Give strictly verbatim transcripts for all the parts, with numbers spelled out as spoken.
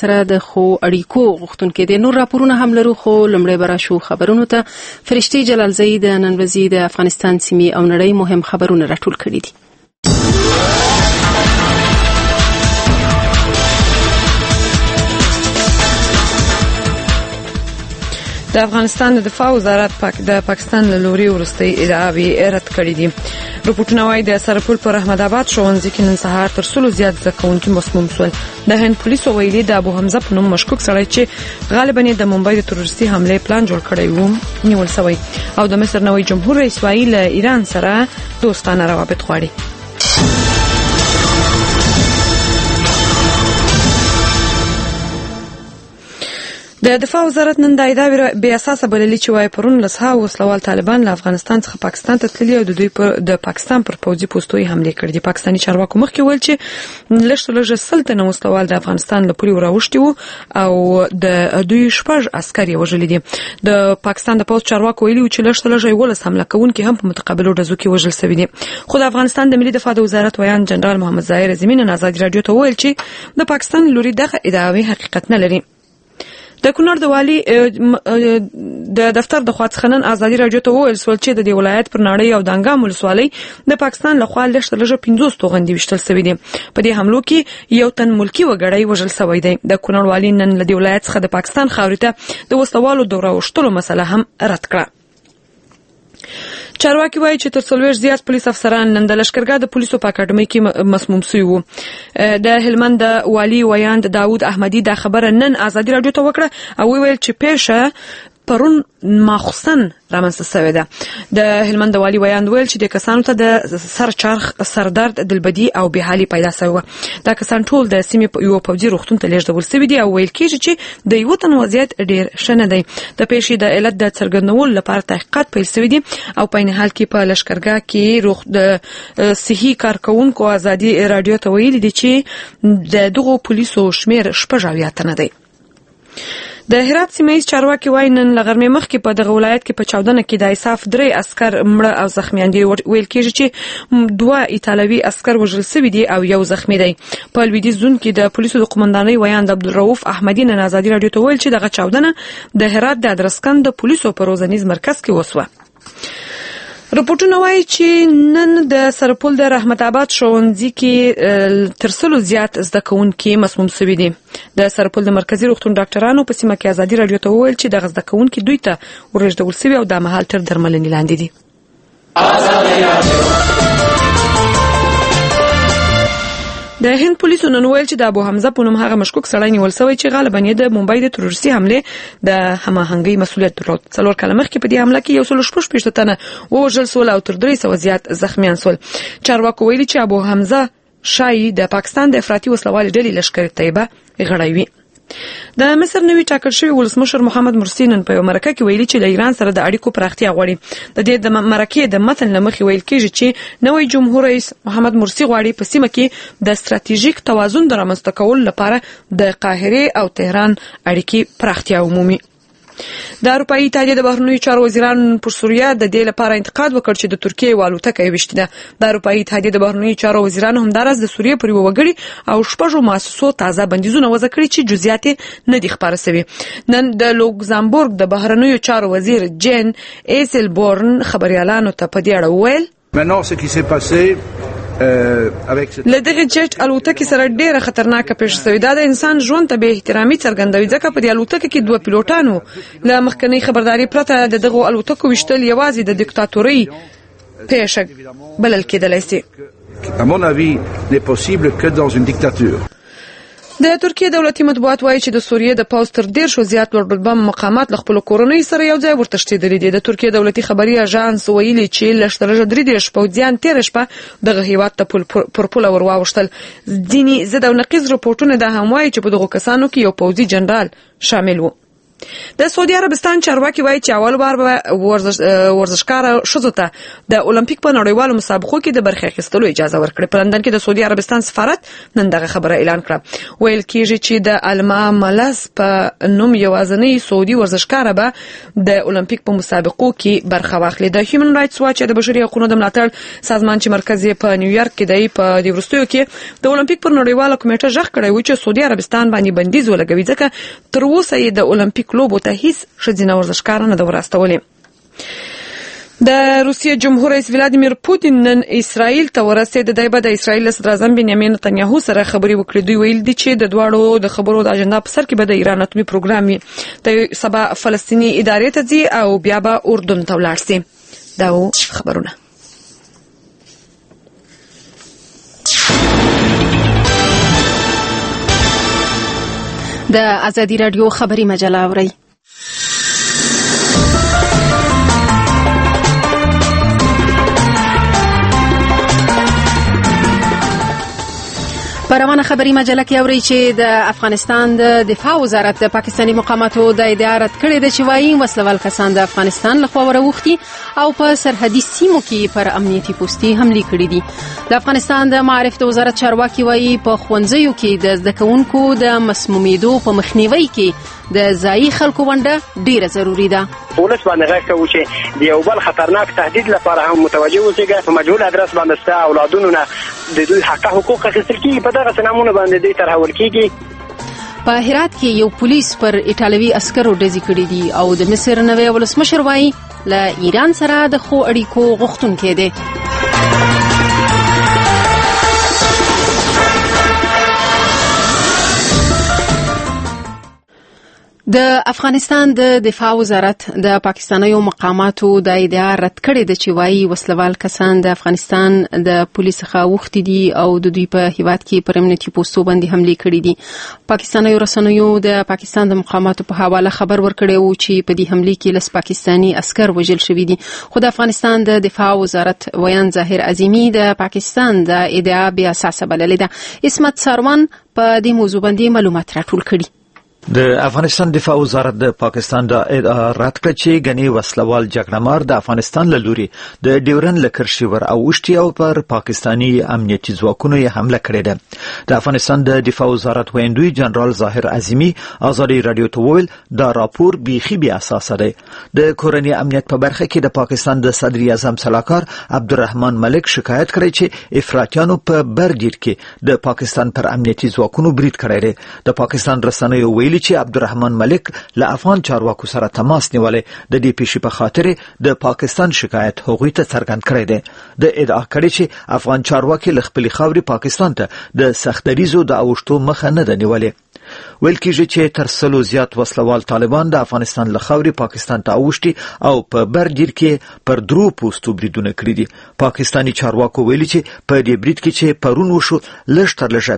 سره د خو اړیکو غوښتونکي دي. نور راپورونه هم لرو خو لومړی به راشو خبرونو ته. فرشتي جلالزئی د نن ورځې د افغانستان سیمې او نړۍ مهم خبرونه راټول کړي دي. د افغانستان د دفاع وزارت پاک د پاکستان له لوري ورستۍ ادعاوې رد کړې دي. رپورټونه وايي د سرپل پر احمد آباد ښوونځي کې نن سهار تر سلو زیات زده کوونکي مسموم شول. د هند پولیسو ویلي د ابو حمزه په نوم مشکوک سړی چې غالبا د ممبئی د تروریستي حمله پلان جوړ کړی و نیول شوی او د مصر نوی جمهور رئیس وايي له ایران سره دوستانه روابط غواړي. د دفاع وزارت نن د ادعا بې اساسه بللي چې وايي پرون لسها وسلوال طالبان له افغانستان څخه پاکستان ته تللي او د دوی پر د پاکستان پر پوځي پوسټو حمله کړې دي. پاکستاني چارواکو مخکې ویل چې لږ لږ سل تنه وسلوال د افغانستان له پولې راوښتي وو او د دوی شپږ عسکر یې وژلي دي. د پاکستان د پوځ چارواکو ویلي چې لږ لږ یولس حمله کوونکي هم په متقابلو ډزو کې وژل شوي دي. خو د افغانستان د ملي دفاع د وزارت ویان جنرال محمد ظاهر زمین نن آزادي رادیو ته ویل چې د پاکستان لوري دغه ادعاوې حقیقت نه لري. د کونړ د والی د دفتر د خوا څخه نن آزادي رادیو ته وویل شول چې د دې ولایت پر ناړۍ او د انګام ولسوالۍ د پاکستان لخوا لږ لږ پنځوس توغندي وشتل شوي دي. په دې حملو کې یو تن ملکی وګړی وژل شوی دی. د کونړ والی نن له دې ولایت څخه د پاکستان خاورې ته د وسلوالو د راوښتلو مسله هم رد کړه. چارواکي وایي چې تر څلوېښت زیات پولیس افسران نن د لشکرګاه د پولیسو په اکاډمۍ کې مسموم شوي وو. د هلمند د والي ویاند داود احمدي دا خبره نن آزادي رادیو ته وکړه او ویل چې پیښه پرون ماخصن رامنځته شوې ده. د هلمند والي ویاند ویل چې د کسانو ته د سر چرخ سردرد دلبدي او بحالي پیدا شوه. دا کسان ټول د سیمې په یو پوځي روغتون ته لیږدول شوي دي او ویل کېږي چې د یو تن وضعیت ډیر ښه نه دی. د پیښې د علت د څرګندولو لپاره تحقیقات پیل شوي دي او په عین حال کې په لشکرګاه کې روغ د صحي کارکونکو آزادي رادیو ته ویلي دي چې د دغو پولیسو شمیر شپږ اویا تنه دی. د هرات سیمه ییز چارواکي وایي نن له غرمې مخکې په دغه ولایت کې په چاودنه کې د ایساف درې عسکر مړه او زخمیان دي. ویل کېږي چې دوه ایتالوي عسکر وژل شوي دي او یو زخمی دی. په لویدیځ زون کې د پولیسو د قومندانۍ ویاند عبدالرؤف احمدي نن آزادي رادیو ته ویل چې دغه چاودنه د هرات د ادرسکن د پولیسو په روزنیز مرکز کې وسوه. رپورټونه وایي چې نن د سرپل د رحمت آباد ښوونځي کې تر سلو زیات زده کوونکي مسموم شوي دي. د سرپل د مرکزي روغتون ډاکټرانو په سیمه کې آزادي رادیو ته وویل چې دغه زده کوونکي دوی ته ورژدول شوي او دا مهال تر درملنې لاندې دي. د هند پولیسو نن ویل چې د ابو حمزه په نوم هغه مشکوک سړی نیول شوی چې غالبا یې د ممبئی د تروریستي حمله د هماهنګۍ مسؤلیت درلود. څلور کاله مخکې په دې حمله کې یو سل شپږ شپېته تنه ووژل شول او تر درې سوه زیات زخمیان شول. چارواکو ویلي چې ابو حمزه شایي د پاکستان د افراطي وسلوالې ډلې لشکر طیبه غړی وي. د مصر نوی ټاکل شوی ولسمشر محمد مرسی نن په یو مرکه کې ویلي چې له ایران سره د اړیکو پراختیا غواړي. د دې د مرکې د متن له مخې ویل کېږي چې نوی جمهور رئیس محمد مرسی غواړي په سیمه کې د ستراتیژیک توازن د رامنځته کولو لپاره د قاهره او تهران اړیکې پراختیا ومومي. د اروپایي اتحادیې د بهرنیو چارو وزیران پر سوریه د دې لپاره انتقاد وکړ چې د ترکیې والوتکه یې وشتې ده. د اروپایي اتحادیې د بهرنیو چارو وزیران همداراز د سوریې پر یو وګړي او شپږو مؤسسو تازه بندیزونه وضع کړي چې جزئیات نه دي خپاره شوي. نن د لوکزامبورګ د بهرنیو چارو وزیر جین ایسلبورن خبريالانو ته په دې اړه وویل له دغه جټ الوتکې سره ډیره خطرناکه پیښه شوې ده. د انسان ژوند ته بې احترامي څرګندوي ځکه په دې الوتکه کې دوه پیلوټانو له مخکنۍ خبرداري پرته د دغو الوتکو وشتل یوازې د دیکتاتورۍ پیښه بلل کېدلی شي. د ترکیه دولتي مطبوعات وایي چې د سوریې د پوځ تر ډېر زیات لوړ رتبه مقامات له خپلو کورنیو سره یو ځای ورتښتېدلي دي. د ترکیه دولتي خبري اژانس ویلي چې لږ تر لږه درې دېرش پوځیان تېره شپه دغه هېواد ته پر پوله ور واوښتل. ځینې ضد او نقیض رپورټونه دا هم وایي چې په دغو کسانو کې یو پوځي جنرال شامل و. د سعودي عربستان چارواکي وایي چې اول بار به ورزش ورزشکار شوزو ته د اولمپیک په نړیوالو مسابقو کې د برخې اخیستلو اجازه ورکړه. په لندن کې د سعودي عربستان سفارت نن دغه خبره اعلان کړه. ویل کېږي چې د الما ملس په نوم یوازنی سعودي ورزشکار به د اولمپیک په مسابقو کې برخه واخلي. د هیومن رائټس واچ د بشري حقوقو د ملاتړ سازمان چې مرکز یې په نیویارک کې دی په د ورستیو کې د اولمپیک پر نړیواله کمیټه ژغ کړی و چې سعودي عربستان باندې بندیز ولګوي ځکه تر اوسه یې د اولمپیک لوبو ته هیڅ ښځینه ورزشکاره نه ده وراستولې. د روسیې جمهور رئیس ولادیمیر پوتین نن اسرائیل ته ورسېد. دی به د اسرائیل صدر اعظم بنیامین نتنیاهو سره خبرې وکړي. دوی ویل دي چې د دواړو د خبرو د اجنډا په سر کې به د ایران اتومي پروګرام وي. د سبا فلسطینی ادارې ته ځي او بیا به اردن ته ولاړ شي. دا و خبرونه. د ازادي رادیو خبري مجله اورئ. په روانه خبري مجله کې اورئ چې د افغانستان د دفاع وزارت د پاکستاني مقاماتو د ادعا رد کړې ده چې وایي وسلوال کسان د افغانستان لخوا وروختي او په سرحدي سیمو کې پر امنیتي پوستي حملې کړې دي. د افغانستان د معارف د وزارت چارواکي وایي په ښوونځیو کې د زده کوونکو د مسمومیدو په مخنیوي کې د ځایي خلکو ونډه ډیره ضروری ده. پولیس باندې غږ کوي چې د یو بل خطرناک تهدید لپاره هم متوجه اوسئ. په مجهول ادرس باندې ستا اولادونو نه د دوی حق حقوق اخیستل کیږي. په دغه سنامونه باندې دوی ترحول کیږي. په هرات کې یو پولیس پر ایټالوي عسکرو ډزې کړې دي او د مصر نوی ولسمشر وایي له ایران سره د ښو اړیکو غوښتونکی دی. د افغانستان د دفاع وزارت د پاکستاني مقاماتو د ادعا رد کړې ده چې وایي وسلوال کسان د افغانستان د پولیس څخه وختي دي او د دوی په هیواد کې پر امنیتي پوستو باندې حملې کړې دي. پاکستاني رسنیو د پاکستان د مقاماتو په حواله خبر ورکړی و چې په دې حملې کې لس پاکستاني عسكر وژل شوي دي. خو د افغانستان د دفاع وزارت ویان ظاهر عظیمی د پاکستان د ادعا بې اساسه بللې ده. اسمت ساروان په دې موضوع باندې معلومات راټول کړي. د افغانستان دفاع وزارت د پاکستان د ادعا رد کړ چې غني وسلوال جګړهمار د افغانستان له لوري د ډیورن لکرشیور او وشتي او پر پاکستاني امنیتي ځواکونو یې حمله کړې ده. د افغانستان د دفاع وزارت ویندوی جنرال ظاهر عظیمی ازادي رادیو ته وویل دا راپور بیخي بې اساسه دی. د کورنۍ امنیت په برخه کې د پاکستان د صدر اعظم سلاکار عبدالرحمن ملک شکایت کړی چې افراطیانو په بردیر کې د پاکستان پر امنیتي ځواکونو برید کړی دی. د پاکستان رسنیو ویلي چې عبدالرحمن ملک له افغان چارواکو سره تماس نیولې د دې پیښې په خاطر د پاکستان شکایت هغوی ته څرګند کړی دی. د ادعا کړی چې افغان چارواکي له خپلې خاورې پاکستان ته د سختدریزو د اوښتو مخه نه ده نیولې. ویل کېږي چې تر سلو زیات وسلوال طالبان د افغانستان له خاورې پاکستان ته اوښتي او په بردیر کې پر درو پوستو بریدونه کړي دي. پاکستاني چارواکو ویلي چې په دې برید کې چې پرون وشو لږ تر لږه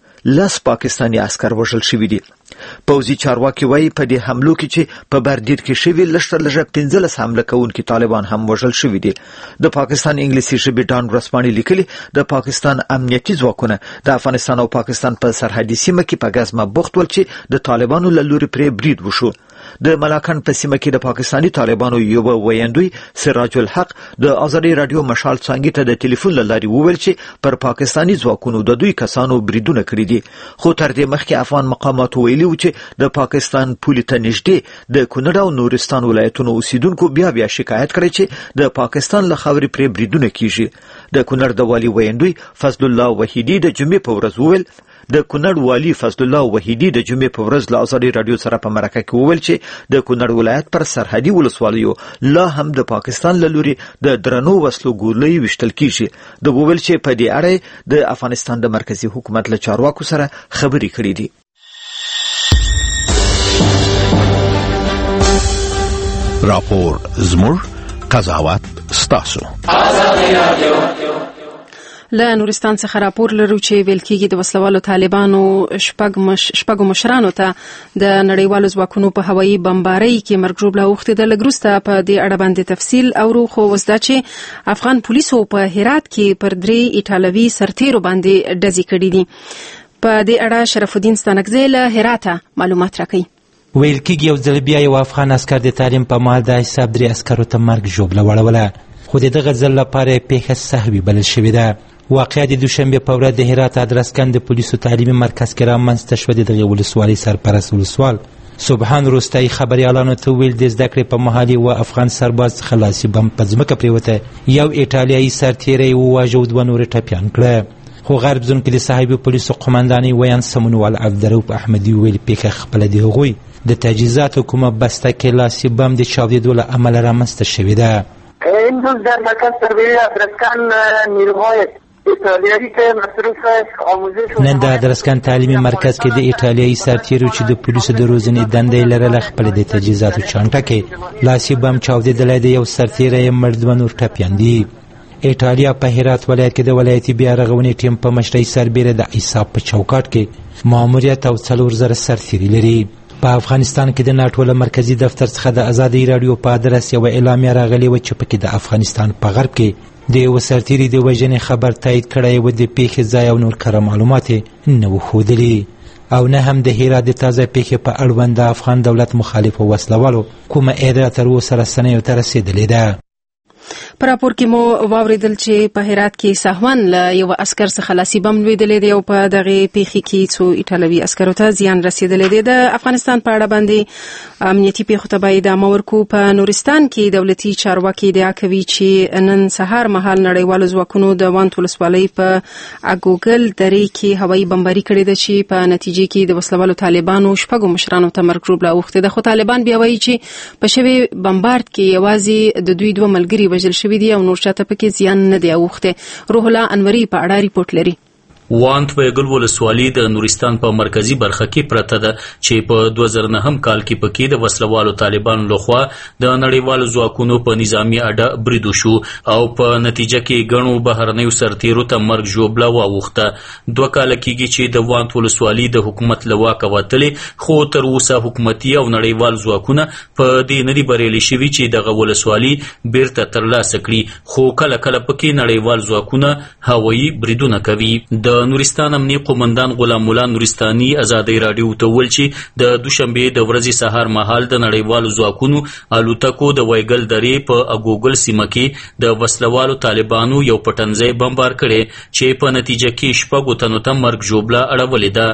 لس پاکستاني عسكر وژل شوي دي. پوځي چارواکي وایي په دې حملو کې چې په بردیر کې شوي لږ تر لږه پنځلس حمله کوونکي طالبان هم وژل شوي دي. د پاکستان انګلیسي ژبې ډان ورځپاڼې لیکلي د پاکستان امنیتي ځواکونه د افغانستان او پاکستان په سرحدي سیمه کې په ګزمه بوخت ول چې د طالبانو له لوري پرې برید وشو. د ملاکنډ په سیمه کې د پاکستاني طالبانو یو ویندوی سراج الحق د ازادي رادیو مشال څنګه ته د ټلیفون لاري وویل چې پر پاکستاني ځواکونو د دوی کسانو بریدونه کړی دي. خو تر دې مخکې افغان مقامات ویلي و چې د پاکستان پولي ته نږدې د کونړ او نورستان ولایتونو اوسیدونکو بیا بیا شکایت کړی چې د پاکستان له خاورې پرې بریدونه کیږي. د کونړ د والي ویندوی فضل الله وحیدی د جمعې په ورځ وویل د کونړ والی فضل الله وحیدی د جمعې په ورځ له ازادي رادیو سره په مرکه کې وویل چې د کونړ ولایت پر سرحدي ولسوالیو لا هم د پاکستان له لوري د درنو وسلو ګولۍ وشتل کیږي. د وویل چې په دې اړه د افغانستان د مرکزی حکومت له چارواکو سره خبرې کړې دي. راپور زموږ قضاوت ستاسو. ازادي رادیو له نورستان څخه راپور لرو چې ویل کېږي د وسلوالو طالبانو شپږ مش شپږو مشرانو ته د نړیوالو ځواکونو په هوایي بمبارۍ کې مرګ ژوبله اوښتې ده. لږ وروسته په دې اړه باندې تفصیل اورو، خو اوس دا چې افغان پولیسو په هرات کې پر درې ایټالوي سرتیرو باندې ډزې کړې دي. په دې اړه شرف الدین ستانکزی له هراته معلومات راکوي. ویل کېږي یو ځل بیا یو افغان عسکر د تعلیم په مهال د حساب درې عسکرو ته مرګ ژوبله وړوله، خو د دغه ځل لپاره یې پیښه سهوي بلل شوې ده. واقعه د دوشنبې په ورځ د هرات ادرسکن د پولیسو تعلیمي مرکز کې رامنځته شوه. د دغې ولسوالۍ سرپرست ولسوال سبحان روستایي خبریالانو ته ویل د زده کړې په مهال یو افغان سرباز څخه لاسي بم په ځمکه پرېوته، یو ایټالیایي سرتېری یې وواژه او دوه نورې ټپیان کړه. خو غرب زون کې د صاحبي پولیسو قمندانۍ ویان سمونوال عبدالرؤف احمدي ویل پیښه خپله د هغوی د تجهیزاتو کومه بسته کې لاسي بم د چاودېدو له امله رامنځته شوې ده. امروز در مرکز تربیه ادرسکن نیروهای ایتالیایی که مصروف آموزش نن د ادرسکن تعلیمي مرکز کې د ایټالیایي سرتېرو چې د پولیسو د روزنې دنده یې لرله خپله د تجهیزاتو چانټه کې لاسي بم چاودېدلی د یو سرتېری یې مړ، دوه نور ټپیان دي. ایټالیا په هرات ولایت کې د ولایتي بیا رغونې ټیم په مشرۍ سربیره د ایساپ په چوکاټ کې ماموریت او څلور زره سرتېري لري. په افغانستان کې د ناټو له مرکزي دفتر څخه د ازادۍ راډیو په ادرس یوه اعلامیه راغلې وه چې پکې د افغانستان په غرب کې د یوه سرتېري د وژنې خبر تایید کړی و. د پیښې ځای او نور کره معلومات یې نه وو ښودلي او نه هم د هرات د تازه پیښې په اړوند د افغان دولت مخالفو وسلوالو کومه ادعا تر اوسه رسنیو ته رسېدلې ده. په راپور کې مو واورېدل چې په هرات کې سهون له یو عسکر څخه لاسي بم لوېدلی دی او په دغې پیښې کې څو ایټالوي عسکرو ته زیان رسېدلی دی. د افغانستان په اړه باندې امنیتي پیښو ته باید ادامه ورکړو. په نورستان کې دولتي چارواکي ادعا کوي چې نن سهار مهال نړیوالو ځواکونو د وانت ولسوالۍ په اګوګل درې کې هوایي بمباري کړې ده چې په نتیجې کې د وسلوالو طالبانو شپږو مشرانو ته مرګ ژوبله اوښتې ده. خو طالبان بیا وایي چې په شوې بمبارد کې یوازې د دوی دوه ملګري وژل شوي دي او نور چاته پکې زیان نه دی اوښتی. روح الله انوري په اړه ریپورت لري. وانت ویګل ولسوالي د نورستان په مرکزی برخه کې پرته ده چې په دوه زره نهم کال کې پکې د وسلوالو طالبانو لخوا د نړیوالو ځواکونو په نظامی اډه برید وشو او په نتیجه کې ګڼو بهرنیو سرتېرو ته مرګ ژوبله واوښته. دوه کاله کېږي چې د وانت ولسوالي د حکومت له واکه وتلې، خو تر اوسه حکومتي او نړیوال ځواکونه په دې نه دي بریالي شوي چې دغه ولسوالي بیرته ترلاسه کړي، خو کله کله پکې نړیوال ځواکونه هوایي بریدونه کوي. د نورستان امنیه قومندان غلام مولا نورستاني ازادۍ راډیو ته وویل چې د دوشنبې د ورځې سهار مهال د نړیوالو ځواکونو الوتکو د ویګل درې په اګوګل سیمه کې د وسلوالو طالبانو یو پټنځای بمبار کړی چې په نتیجه کې شپږو تنو ته مرګ ژوبله اړولې ده.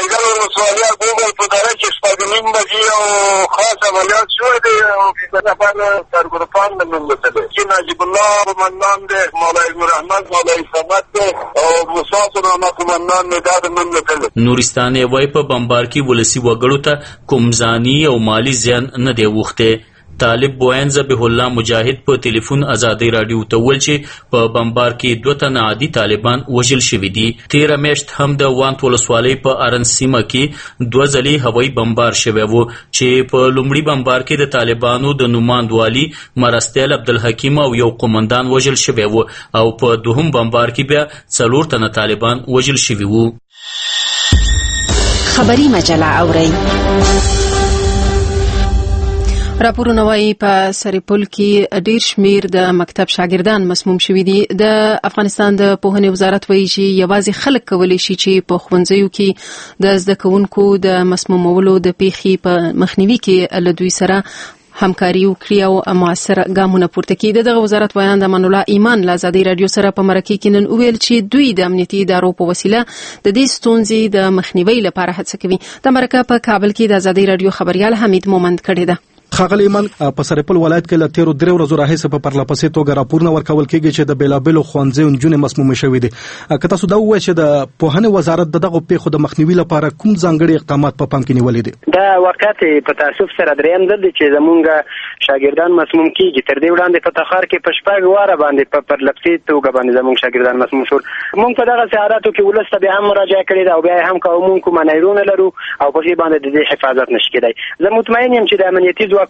نیم بجې او خاص عملیات شوی دی او د لپاره کارګروپان د نوم وتلی چې نجیب الله قمندان دی، مولوي نور احمد، مولوي صمد دی او موسی سلامه قمندان دی، دا د نوم وتلی. نورستان یې وایي په بمبار کې ولسي وګړو ته کوم ځاني او مالي زیان نه دی اوښتی. طالب بوین ذبیح الله مجاهد په ټلیفون ازادۍ راډیو ته وویل چې په بمبار کې دوه تنه عادي طالبان وژل شوي دي. تېره میاشت هم د وانت ولسوالۍ په ارن سیمه کې دوه ځلې هوایي بمبار شوی و چې په لومړي بمبار کې د طالبانو د نوماند والي مرستیال عبدالحکیم او یو قمندان وژل شوی و او په دوهم بمبار کې بیا څلور تنه طالبان وژل شوي وو. خبري مجله اورئ. راپورونه وايي په سرپل کې ډیر شمیر د مکتب شاګردان مسموم شوي دي. د افغانستان د پوهنې وزارت وایي چې یوازې خلک کولی شي چې په ښوونځیو کې د زده کوونکو د مسمومولو د پیښې په مخنیوي کې له دوی سره همکاري وکړي او موثر ګامونه پورته کړي. دغه وزارت ویان د امان الله ایمان له ازادۍ راډیو سره په مرکه کې نن وویل چې دوی د امنیتي ادارو په وسیله د دې ستونزې د مخنیوي لپاره هڅه کوي. د مرکه په کابل کې د ازادۍ راډیو خبريال حمید مومند کړی ده. ښاغلی ایمان، په سرپل ولایت کې له تیرو درې ورځو راهیسې په پرلپسې توګه راپورونه ورکول کېږي چې د بېلابېلو ښوونځیو نجونې مسمومې شوې دي. که تاسو دا ووایئ چې د پوهنې وزارت د دغو پیښو د مخنیوي لپاره کوم ځانګړي اقدامات په پام کې نیولي دي؟ دا واقعیت په تاسف سره درېیم ځل دی چې زمونږ شاګردان مسموم کېږي. تر دې وړاندې په تخار کې په شپږ واره باندې په پرلپسې توګه باندې زمونږ شاګردان مسموم شول. موږ په دغه حالاتو کې ولس ته بیا هم مراجعه کړې ده او بیا هم کوو مونږ کومه نیرونه لرو او په دې باندې د دې حفاظت نشي کېدای. زه مطمئن یم چې د امنیتي ځواکونو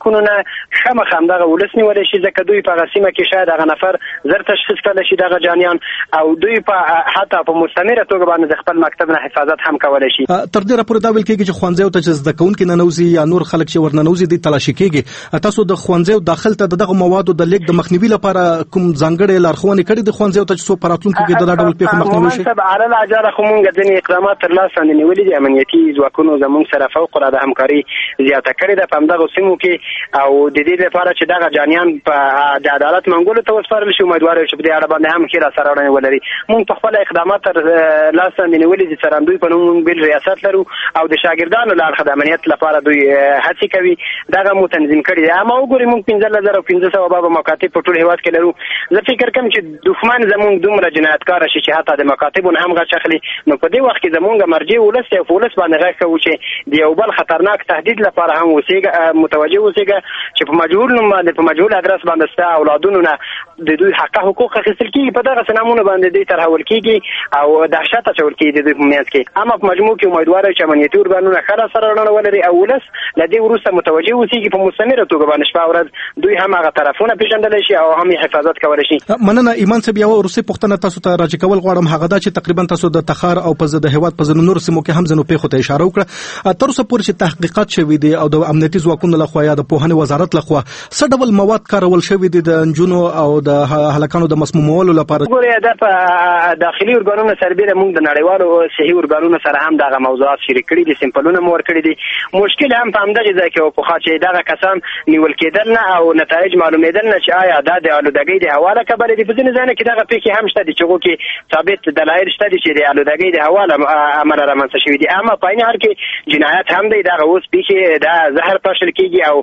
ځواکونو نه خامخا همدغه ولس نیولی شي، ځکه دوی په هغه سیمه کې شاید هغه نفر زر تشخیص کړلی شي دغه جانیان، او دوی په حتی په مستمره توګه باندې د خپل مکتب نه حفاظت هم کولی شي. تر دې راپورې دا ویل کېږي چې ښوونځیو ته چې زده کوونکي ننوځي یا نور خلک چې ورننوځي دي تلاشي کېږي. تاسو د ښوونځیو داخل ته دغه موادو د لیږد د مخنیوي لپاره کوم ځانګړې لارښوونې کړې دي ښوونځیو ته چې څو په راتلونکي کې د دا ډول پیښو مخنیوي شي؟ عالی الاجاره خو موږ ځینې اقدامات تر لاس باندې نیولي دي. امنیتي ځواکونو زموږ سره فوق العاده همکاري زیاته کړې ده په همدغو سیمو کې، او د دې لپاره چې دغه جانیان په د عدالت منګولو ته وسپارل شي، امیدوار یو چې په دې اړه باندې هم ښې راسره وړاندې ولري. موږ په خپله اقدامات تر لاس باندې نیولي دي. څرندوی په نوم موږ بل ریاست لرو او د شاګردانو له اړخه د امنیت لپاره دوی هڅې کوي، دغه مو تنظیم کړي دي. اما وګورئ موږ پنځلس زره او پنځه سوه بابه مکاتب په ټول هېواد کې لرو. زه فکر کوم چې دښمن زموږ دومره جنایتکاره شي چې حتی د مکاتبو نه هم غچ اخلي، نو په دې وخت کې زموږ مرجع ولس دی او په ولس باندې غږ کوو چې د یو بل خطرناک تهدید لپاره هم اوسېږه متوجه اوسېږه چې په مجهول نوم باندې په مجهول ادرس باندې ستا اولادونو نه د دوی حق حقوق اخیستل کېږي، په دغسې نامونو باندې دوی ترهول کېږي او دهشت اچول کېږي د دوی په منځ کې. اما په مجموع کې امیدوار یم چې امنیتي ارګانونه ښه راسره وړاندې ولري او ولس له دې وروسته متوجه اوسېږي په مستمره توګه باندې شپه ورځ دوی هم هغه طرفونه پېژندلی شي او هم یې حفاظت کولی شي. مننه ایمان صاحب. یوه وروستۍ پوښتنه تاسو ته راجع کول غواړم، هغه دا چې تقریبا تاسو د تخار او په د هېواد په ځینو نورو سیمو کې هم ځینو پیښو ته اشاره وکړه. تر اوسه پورې چې تحقیقات شوي دي او د امنیتي ځواکونو لخوا یا د پوهنې وزارت لخوا څه ډول مواد کارول شوي دي د نجونو او د هلکانو د مسمومولو لپاره؟ ګورئ دا په داخلي ارګانونو سربېره موږ د نړیوالو صحي ارګانونو سره هم دغه موضوعات شریک کړي دي، سیمپلونه مو ورکړي دي. مشکل هم په همدغې ځای کې و پخوا چې دغه کسان نیول کېدل نه او نتایج معلومېدل نه چې آیا دا د آلودګۍ د هوا له کبله دي. په ځینې ځایونو کې دغه پیښې هم شته دي چې هغو کې ثابت دلایل شته دي چې د آلودګۍ د هوا له امله رامنځته شوي دي. اما په عین حال کې جنایت هم دی، دغه اوس پیښې دا زهر پاشل کېږي او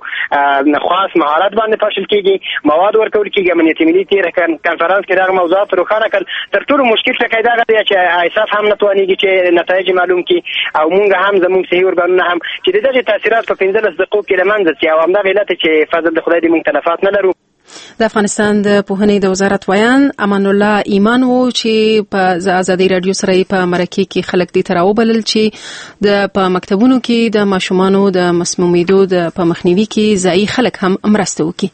خاص مهارت باندې پاشل کېږي، مواد ورکول کېږي. امنیت ملي تېره کنفرانس کې دغه موضوعات روښانه کړل. تر ټولو مشکل ټکی دغه دی چې ایساف هم نه توانېږي چې نتایج معلوم کړي او موږ هم زموږ صحي ارګانونه هم چې د دغې تاثیرات په پنځلس دقیقو کې له منځه ځي او همدغه علت چې فضل د خدای دې موږ تلفات نه لرو. د افغانستان د پوهنې د وزارت ویان امان الله ایمان وو چې په ازادي رادیو سره په مرکه کې خلک دي تراوبلل چې د په مکتبونو کې د ماشومانو د مسمومیدو د په مخنیوي کې ځای خلک هم مرسته وکړي.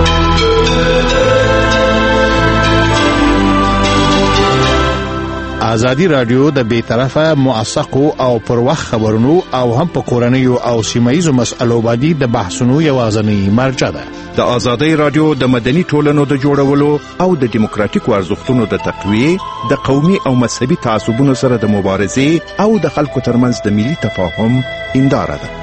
ازادي رادیو د بیطرفه موثقو او پر وخت خبرونو او هم په کورنیو او سیمایي مسألو باندې د بحثونو یوازنی مرجع ده. د ازادي رادیو د مدني ټولنو د جوړولو او د دیموکراتیکو ارزښتونو د تقویه، د قومي او مذهبي تعصبونو سره د مبارزې او د خلکو ترمنځ د ملي تفاهم هنداره ده.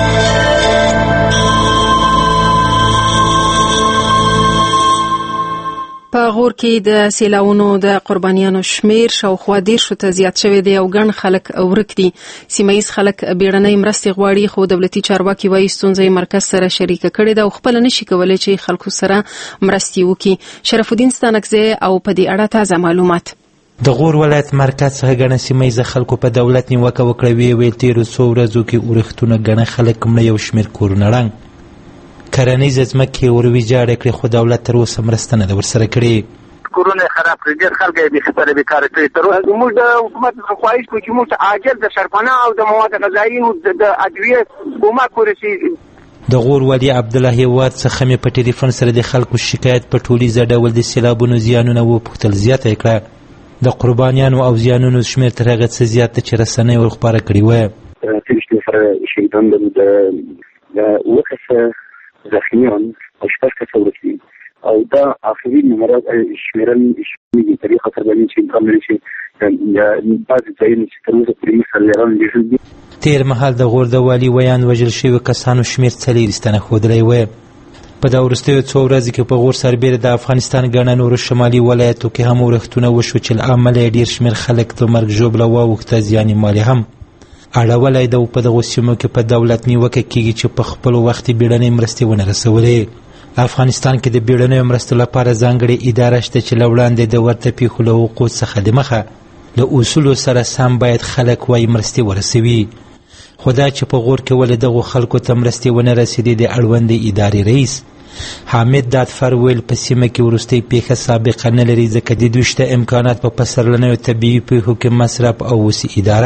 په غور کې د سیلاونو د قربانیانو شمیر شاوخوا دیرشو ته زیات شوی دی او ګڼ خلک ورک دي. سیمایي خلک بیړنۍ مرستې غواړي خو دولتي چارواکي وايي ستونزې مرکز سره شریکه کړې ده او خپل نشي کولای چې خلکو سره مرستې وکړي. شرف الدین ستانکزی او په دې اړه تازه معلومات. د غور ولایت مرکز څخه ګڼه سیمایي خلکو په دولت نیوکه وکړه، وی ویل تیرو څو ورځو کې ورښتونه ګڼه خلک مړه یو شمیر کورونه ړنګ کرنیز ځمکې ورویجاړې کړې خو دولت تر اوسه مرسته نه ده ورسره کړې. کورونه خراب کړي، ډېر خلک یې بې خبره بېکاره کړي. تر اوسه زموږ د حکومت څخه خواهش کوو چې موږ ته عاجل د سرپناه او د مواد غذایي او د ادویې کومک ورسېږي. د غور والي عبدالله هیواد څخه مې په ټلیفون سره د خلکو شکایت په ټولیزه ډول د سیلابونو زیانونه وپوښتل. زیاته یې کړه د قربانیانو او زیانونو شمېر تر هغه څه زیات دی چې رسنۍ ورخپاره کړي وه. تېرشتو سره شهیدان لرو، د اووه کسه زخمیان او شپږ کسه ورک دي او دا آخري نمرات شمیرل شوي په دې خاطر باندې چې امکان لري چې بعضې ځایونه چې تر اوسه پورې مسلران لېږل دي. تېر مهال د غور د والي ویان وژل شویو کسانو شمېر څلېرویشت تنه ښودلی و. په دا وروستیو څو ورځو کې په غور سربېره د افغانستان ګڼه نورو شمالي ولایتو کې هم ورښتونه وشو چې له امله یې ډېر شمېر خلک د مرګ ژوبله واوښته. زیان مالي هم اړولی ده او په دغو سیمو کې په دولت نیوکه کېږي چې په خپلو وختي بیړنۍ مرستې ونه رسولې. افغانستان کې د بیړنیو مرستو لپاره ځانګړې اداره شته چې له وړاندې د ورته پیښو له حقوقو څخه دمخه له اصولو سره سم باید خلک وایي مرستې ورسوي. خو دا چې په غور کې ولې دغو خلکو ته مرستې ونه رسېدې د اړوندې ادارې رئیس حامد دادفر ویل په سیمه کې وروستۍ پیښه سابقه نه لري ځکه د دوی شته امکانات په پسرلنیو طبیعي پیښو کې مصرف او وسي اداره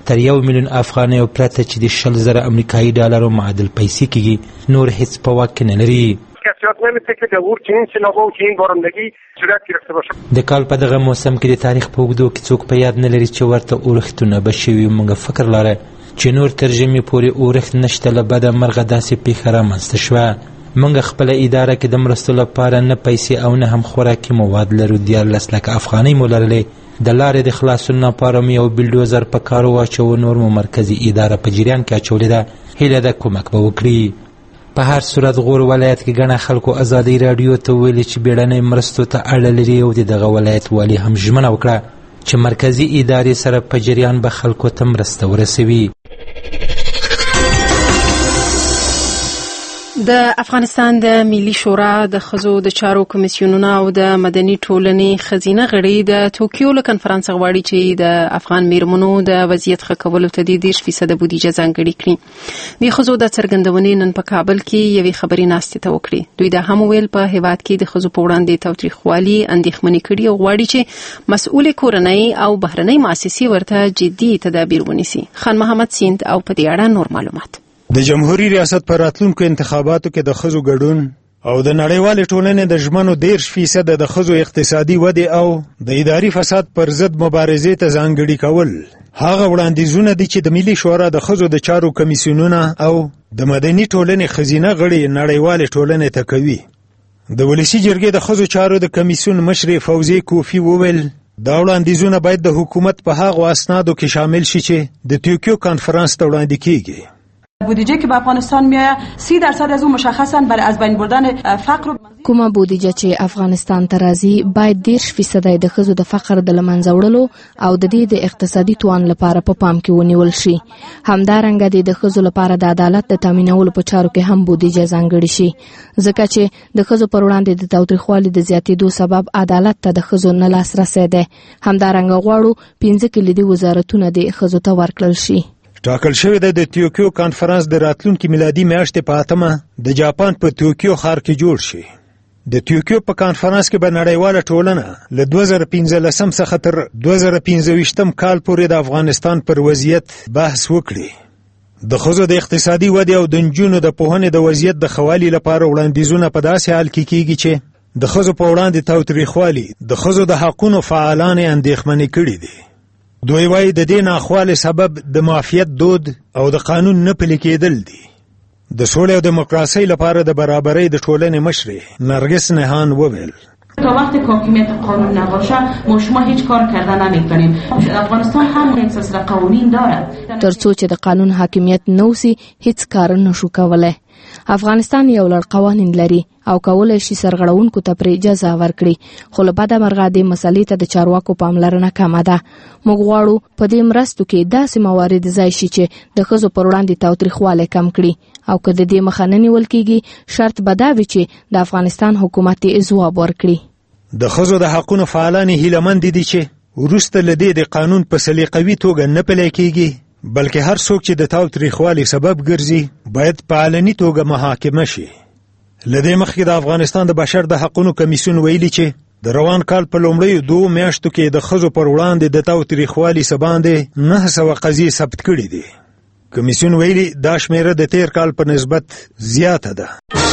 تر یو میلیون افغانیو پرته چې د شل زره امریکایي ډالرو معادل پیسې کېږي نور هیڅ په واک کې نه لري. د کال په دغه موسم کې د تاریخ په اوږدو کې څوک په یاد نه لري چې ورته اورښتونه به شوي. موږ فکر لاره چې نور تر ژمي پورې اورښت نشته، له بده مرغه داسې پیښه رامنځته شوه. موږ خپله اداره کې د مرستو لپاره نه پیسې او نه هم خوراکي مواد لرو. دیارلس لکه افغانۍ مو لرلې. د لارې د خلاصون لپاره مو یو بلډوزر په کار واچوه، نور مو مرکزي اداره په جریان کې اچولې ده. هیله ده کومک به وکړي. په هر صورت غور ولایت کې ګڼه خلکو ازادۍ راډیو ته ویلي چې بیړنۍ مرستو ته اړه لري او د دغه ولایت والي هم ژمنه وکړه چې مرکزي ادارې سره په جریان به خلکو ته مرسته ورسوي. د افغانستان د ملي شورا د ښځو د چارو کمیسیونونه او د مدني ټولنې ښځینه غړي د توکیو له کنفرانس غواړي چې د افغان میرمنو د وضعیت ښه کولو ته د دېرش فیصده بودیجه ځانګړې کړي. د ښځو د څرګندونې نن په کابل کې یوې خبري ناستې ته وکړي. دوی دا هم ویل په هیواد کې د ښځو په وړاندې تاوتریخوالي اندېښمنې کړي او غواړي چې مسؤلې کورنۍ او بهرنۍ مؤسسې ورته جدي تدابیر ونیسي. خان محمد سیند او په دې اړه نور معلومات. د جمهوریت ریاست پر راتلونکو انتخاباتو کې د ښځو ګډون او د نړیوالې ټولنې د ژمنو دېرش فیصد د ښځو اقتصادي ودې او د اداري فساد پر ضد مبارزې ته ځانګړي کول هغه وړاندیزونه دي چې د ملي شورا د ښځو د چارو کمیسیونونه او د مدني ټولنې ښځینه غړي نړیوالې ټولنې ته کوي. د ولسي جرګې د ښځو چارو د کمیسیون مشرې فوزیه کوفی وویل دا وړاندیزونه باید د حکومت په هغو اسنادو کې شامل شي چې د توکیو کانفرنس ته وړاندې کیږي. بودجه که به افغانستان میآید سی درصد از اون مشخصا برای از بین بردن فقر. کومه بودجه چې افغانستان ته راځي باید دېرش فیصد د ښځو د فقر د لمنځه وړلو او د دې د اقتصادي توان لپاره په پام کې ونیول شي. همدارنګه د ښځو لپاره د عدالت د تامینولو په چارو کې هم بودجه ځانګړې شي، ځکه چې د ښځو پر وړاندې د تاوتریخوالي د زیاتېدو سبب عدالت ته د ښځو نه لاسرسی دی. همدارنګه غواړو پنځه کلیدي وزارتونه د ښځو ته ورکړل شي. ټاکل شوی د توکیو کانفرنس د راتلونکي میلادي میاشتې په اتمه د جاپان په توکیو ښار کې جوړ شي. د توکیو په کانفرنس کې به نړیواله ټولنه له دوه زره پنځلسم څخه تر دوه زره پنځه ویشتم کال پورې د افغانستان پر وضعیت بحث وکړي. د ښځو د اقتصادي ودې او د نجونو د پوهنې د وضعیت د ښه والي لپاره وړاندیزونه په داسې حال کې کیږي چې د ښځو په وړاندې تاوتریخوالي د ښځو د حقونو فعالان اندېښمنې کړي دي. دوی وايي د دې ناخوالې سبب د معافیت دود او د قانون نه پلي کېدل دي. د سولې او دموکراسۍ لپاره د برابرۍ د ټولنې مشرې نرگس نهان وویل تا وقتی که حاکمیت قانون نباشه ما شما هیچ کار کردن نمی‌کنیم. افغانستان هم یک سلسله قوانین دارد. ترڅو چې د قانون حاکمیت نوسي هیڅ کار نشو کولای. افغانستان یو لړ قوانین لري او کولای شي سرغړونکو ته پرې جزا ورکړي، خو له بده مرغه دې مسلې ته د چارواکو پاملرنه کمه ده. موږ غواړو په دې مرستو کې داسې موارد ځای شي چې د ښځو پر وړاندې تاوتریخوالی کم کړي او که د دې مخه نه نیول کېږي شرط به دا وي چې د افغانستان حکومت یې ځواب ورکړي. د ښځو د حقونو فعالان هیلهمند دي چې وروسته له دې د قانون په سلیقوي توګه نه پلی کېږي، بلکې هر څوک چې د تاوتریخوالي سبب ګرځي باید په علني توګه محاکمه شي. له دې مخکې د افغانستان د بشر د حقونو کمیسیون ویلي چې د روان کال په لومړیو دوو میاشتو کې د ښځو پر وړاندې د تاوتریخوالي څه باندې نهه سوه قضیې ثبت کړي دي. کمیسیون ویلي دا شمیره د تیر کال په نسبت زیاته ده.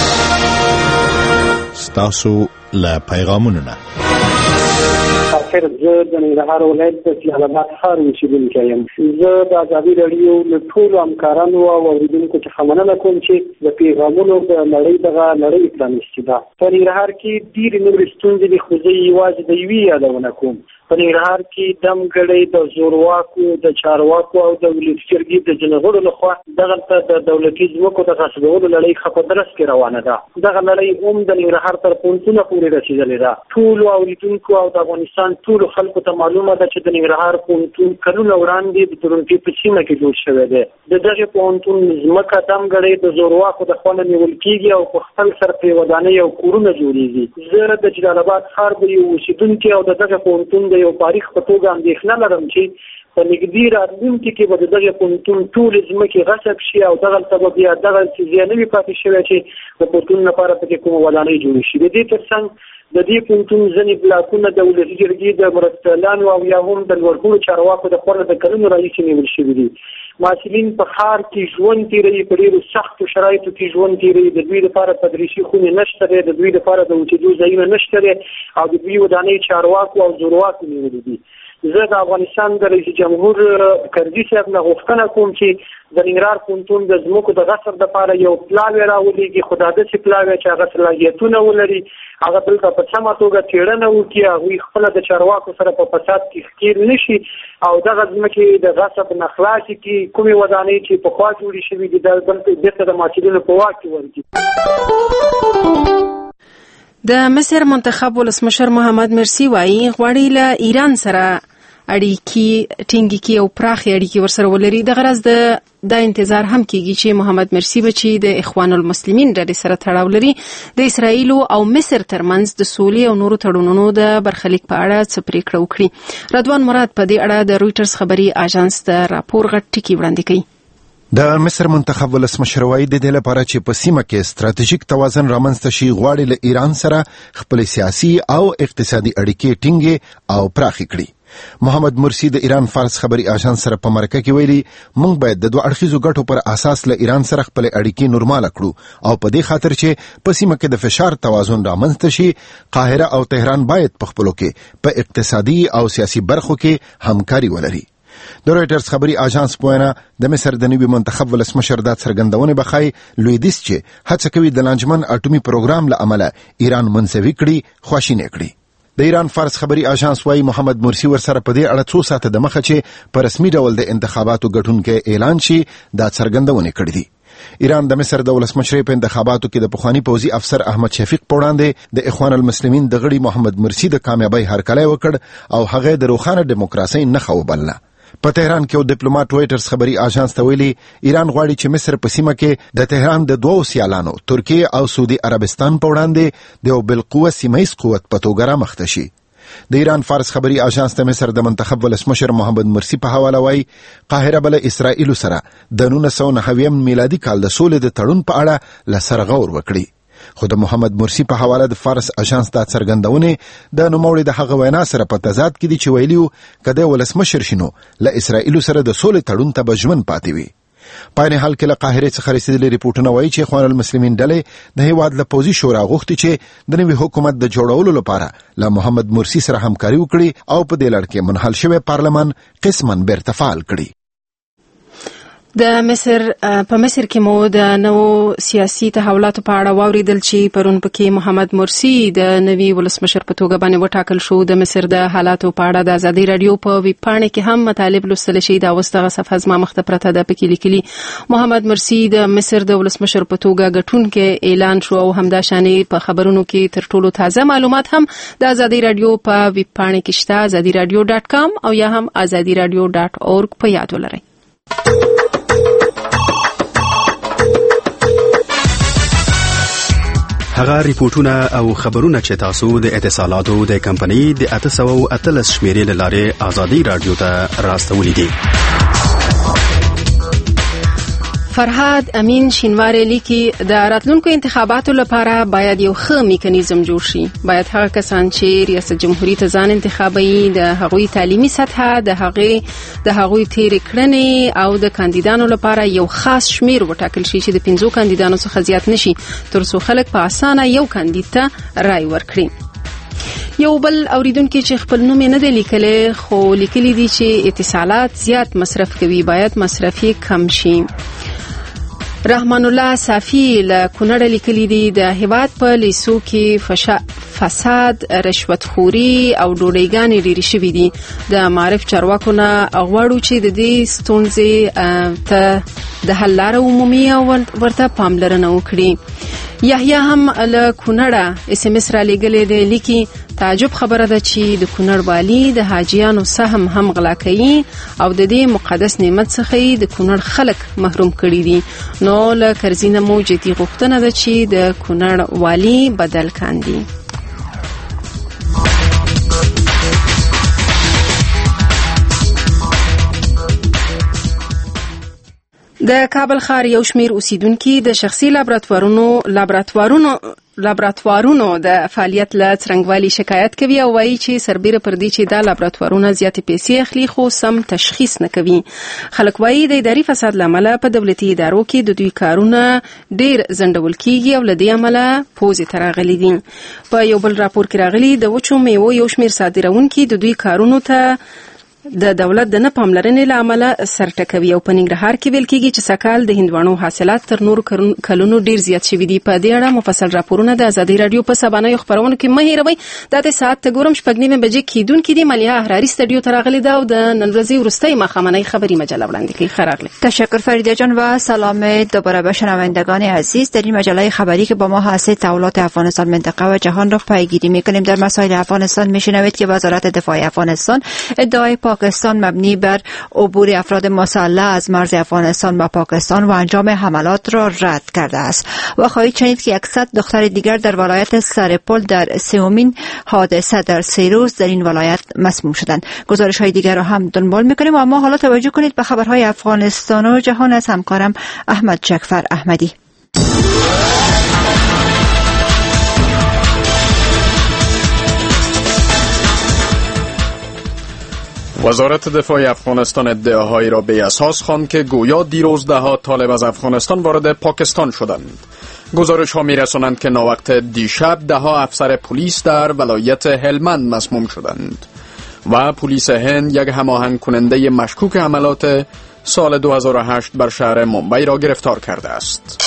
ستاسو له پیغامونو نه خیر زه د ننګرهار ولایت د جلال آباد ښار اوسېدونکی یم. زه د ازادي راډیو له ټولو همکارانو او اورېدونکو څخه مننه کوم چې د پیغامونو د نړۍ دغه نړۍ پرانیستې ده. په ننګرهار کې ډېرې نورې ستونزې دي خو زه یوازې د یوې یادونه کوم. په ننګرهار کې دمګړۍ د زورواکو د چارواکو او د ولسي جرګې د ځینو لخوا دغلته د دولتي ځمکو د غصبولو لړۍ ښه په درس کې روانه ده. دغه لړۍ هم د ننګرهار تر پوهنتونه پورې رسېدلې ده. ټولو اورېدونکو او د افغانستان ټولو خلکو ته معلومه ده چې د ننګرهار پوهنتون کلونه وړاندې د تورنټي په سیمه کې جوړ شوی دی. د دغې پوهنتون ځمکه دمګړۍ د زورواکو د خوا نه نیول کېږي او په خپل سر پرې ودانۍ او کورونه جوړېږي. زه د جلال آباد ښار د یو اوسېدونکي او د دغه پوهنتون د یو تاریخ په توګه اندېښنه لرم چې په نږدې راتلونکي کې به د دغې پوهنتون ټولې ځمکې غصب شي او دغلته به بیا دغه څیزې نه وي پاتې شوی چې د پوهنتون لپاره پکې کومه ودانۍ جوړې شي. د دې تر څنګ د دې پونتون ځنې بلاکونه د ولسي جرګې د مرستیالانو او یا هم د لوړپوړو چارواکو د خوا د کلونو راهیسې نیول شوي دي. محصلین په ښار کې ژوند تېروي، په ډېرو سختو شرایطو کې ژوند تېروي. د دوی لپاره تدریسي خونې نشته دی، د دوی لپاره د اوسېدو ځایونه نشته دی او د دوی ودانۍ چارواکو او زورواکو نیولي دي. زه د افغانستان د رئیس جمهور کرزي صاحب نه غوښتنه کوم چې د ننګرهار پوهنتون د ځمکو د غصب دپاره یو پلاوی راولېږي، خو دا داسې پلاوی چې هغه صلاحیتونه ولري، هغه دلته په سمه توګه څېړنه وکړي، هغوی خپله د چارواکو سره په فساد کې ښکېل نه شي او دغه ځمکې د غصب نه خلاصې کړي. کومې ودانۍ چې پخوا جوړې شوي دي دا بېرته د محصلینو په واک کې ورکړي. د مصر منتخب ولسمشر محمد مرسي وایي غواړي له ایران سره اړیکې ټینګې کړي او پراخې اړیکې ورسره ولري. د غرض د د انتظار هم کېږي چې محمد مرسي به چې د اخوان المسلمین ډلې سره تړاو لري د اسرائیل او مصر ترمنځ د سولې او نورو تړونونو د برخلیک په اړه څه پریکړه وکړي. رضوان مراد په دې اړه د رویټرز خبري اژانس د راپور غټ ټکی وړاندې کوي. د مصر منتخب ولسمشر وایي د دې لپاره چې په سیمه کې ستراتیژیک توازن رامنځته شي غواړي له ایران سره خپل سیاسي او اقتصادي اړیکې ټینګې او پراخې کړي. محمد مرسي د ایران فارس خبري اژانس سره په مرکه کې ویلي موږ باید د دوه اړخیزو ګټو پر اساس له ایران سره خپل اړیکې نورمال کړو او په دې خاطر چې په سیمه کې د فشار توازن رامنځته شي قاهره او تهران باید په خپلو کې په اقتصادي او سیاسي برخو کې همکاري ولري. د رویټرز خبري اژانس پوهنه د مصر د نوي منتخب ولسمشر د څرګندونې بخای لویدیس چې هڅه کوي د لانجمن اټومي پروګرام له امله ایران منزوي کړي خواشینی کړي. د ایران فارس خبري اژانس وايي محمد مرسي ورسره په دې اړه څو ساعته د مخه چې په رسمي ډول د انتخاباتو ګټونکي اعلان شي دا څرګندونه کړې دي. ایران د مصر د ولسمشر په انتخاباتو کې د پخوانی پوځي افسر احمد شفیق په وړاندې د اخوان المسلمین د غړي محمد مرسي د کامیابی هرکلی وکړ او هغه د روښانه دیموکراسي نښه وبلله. په تهران کې یو ډیپلوماټ رویټرز خبري اژانس ته ویلي ایران غواړي چې مصر په سیمه کې د تهران د دوو سیالانو ترکیه او سعودي عربستان په وړاندې د یو بالقوه سیمه‌ییز قوت په توګه رامخته شي. د ایران فارس خبري اژانس ته مصر د منتخب ولسمشر محمد مرسي په حواله وایي قاهره بل اسرائیل سره د نولس سوه نهه میلادي کال د سولې د تړون په اړه لسرغور وکړي. خو د محمد مرسي په حواله د فارس اژانس د څرګندونې د نوموړي د هغه وینا سره په تضاد کې دي چې ویلیو کده ولسمشر شنو له اسرائیل سره د سولې تړون ته بجمن پاتې وي. په نه حال کې له قاهره څخه رسیدلي ریپورتونه وایي چې اخوان المسلمین ډلې د هیواد له پوځي شورا غوښتي چې د نوي حکومت د جوړولو لپاره له محمد مرسي سره همکاري وکړي او په دې لړ کې منحل شوی پارلمان قسماً بیرته فعال کړي. د مصر په مصر کې مو د نو سیاسي تحولاتو په اړه واوریدل چې پرون پکې محمد مرسي د نوي ولسمشر په توګه باندې وټاکل شو. د مصر د حالاتو په اړه د ازادي رادیو په ویب پاڼه کې هم مطالب لوستل شي. دا وسته صفحه زما مخته پرته ده پکې لیکلي محمد مرسي د مصر د ولسمشر په توګه ګټونکې اعلان شو او همدا شانې په خبرونو کې تر ټولو تازه معلومات هم د ازادي رادیو په ویب پاڼه کې شته ازادي رادیو ډاټ کام او یا هم ازادي رادیو ډاټ اورګ په یاد ولرئ. هغه ریپورتونه او خبرونه چې تاسو د اتصالاتو د کمپنۍ د اته سوه اتلس شمیرې له لارې ازادي رادیو ته راستولې دي. فرهاد امین شینواری لیکي د راتلونکو انتخاباتو لپاره باید یو ښه میکانیزم جوړ شي. باید هغه کسان چې ریاست جمهوریت ته ځان انتخابوي د هغوی تعلیمي سطحه د هغې د هغوی تیرې کړنې او د کاندیدانو لپاره یو خاص شمیر وټاکل شي چې د پنځو کاندیدانو څخه زیات نشي ترڅو خلک په اسانه یو کاندید ته رای ورکړي. یو بل اوریدونکو چې خپل نوم نه دی لیکلی خو لیکلي دي چې اتصالات زیات مصرف کوي باید مصرف یې کم شي. رحمان الله صافی له کونړ لیکلي دي د هیواد په لیسو کې فساد رشوتخوري او ډوډۍ ډېرې شوي دي. د معرف چارواکو نه غواړو چې د دې ستونزې ته د حل لاره عمومي او ورته پاملرنه وکړي. یحیی هم له کونړه اس ام اس را لېږلی دی لیکي تعجب خبره ده چې د کونړ والي د حاجیانو سهم هم غلا کوي او د دې مقدس نعمت څخه د کونړ خلک محروم کړي دي. نو له کرزینه مو جدي غوښتنه ده چې د کونړ والي بدل کاندي. د کابل ښار یو شمیر اوسیدونکو د شخصي لابراتوارونو لابراتوارونو لابراتوارونو د فعالیت له څرنګوالي شکایت کوي او وایي چې سربیره پر دې چې دا لابراتوارونه زیاتې پیسې اخلي خو سم تشخیص نه کوي. خلک وایي د اداري فساد له امله په دولتي ادارو کې د دوی کارونه ډیر ځنډول کیږي او له دې امله پوزې ته راغلي دي. په یو بل راپور کې راغلي د وچو میوو یو شمیر صادروونکي د دوی کارونو ته د دولت د نه پاملرنې له امله سر ټکوي او په ننګرهار کې ویل کېږي چې سږکال د هندوانو حاصلات تر نورو کلونو ډیر زیات شوي دي. په دې اړه مفصل راپورونه د ازادي راډیو په سبانیو خپرونو کې مه هېروئ. دا د ساعت ته ګورم شپږ نیمې بجې کیدونکې دي. ملیحه احراري سټډیو ته راغلې ده او د نن ورځې وروستۍ ماښامنۍ خبري مجله وړاندې کوي. ښه راغلې. تشکر فریده جان و سلام دوباره به شنوندگان عزیز. در این مجله خبری که با ما هستید تحولات افغانستان، منطقه و جهان را پیگیری می‌کنیم. در مسائل افغانستان می‌شنوید که وزارت دفاع افغانستان ادعای پاکستان مبنی بر عبور افراد مسلح از مرز افغانستان و پاکستان و انجام حملات را رد کرده است. و خواهید شنید که صد دختر دیگر در ولایت سرپل در سومین حادثه در سه روز در این ولایت مسموم شدند. گزارش های دیگر را هم دنبال میکنیم و اما حالا توجه کنید به خبرهای افغانستان و جهان از همکارم احمد جعفر احمدی. وزارت دفاع افغانستان ادعاهایی را به اساس خواند که گویا دیروز ده‌ها طالب از افغانستان وارد پاکستان شدند. گزارش ها می رسانند که ناوقت دیشب ده‌ها افسر پلیس در ولایت هلمند مسموم شدند و پلیس هند یک هماهنگ کننده مشکوک حملات سال دو هزار و هشت بر شهر ممبئی را گرفتار کرده است.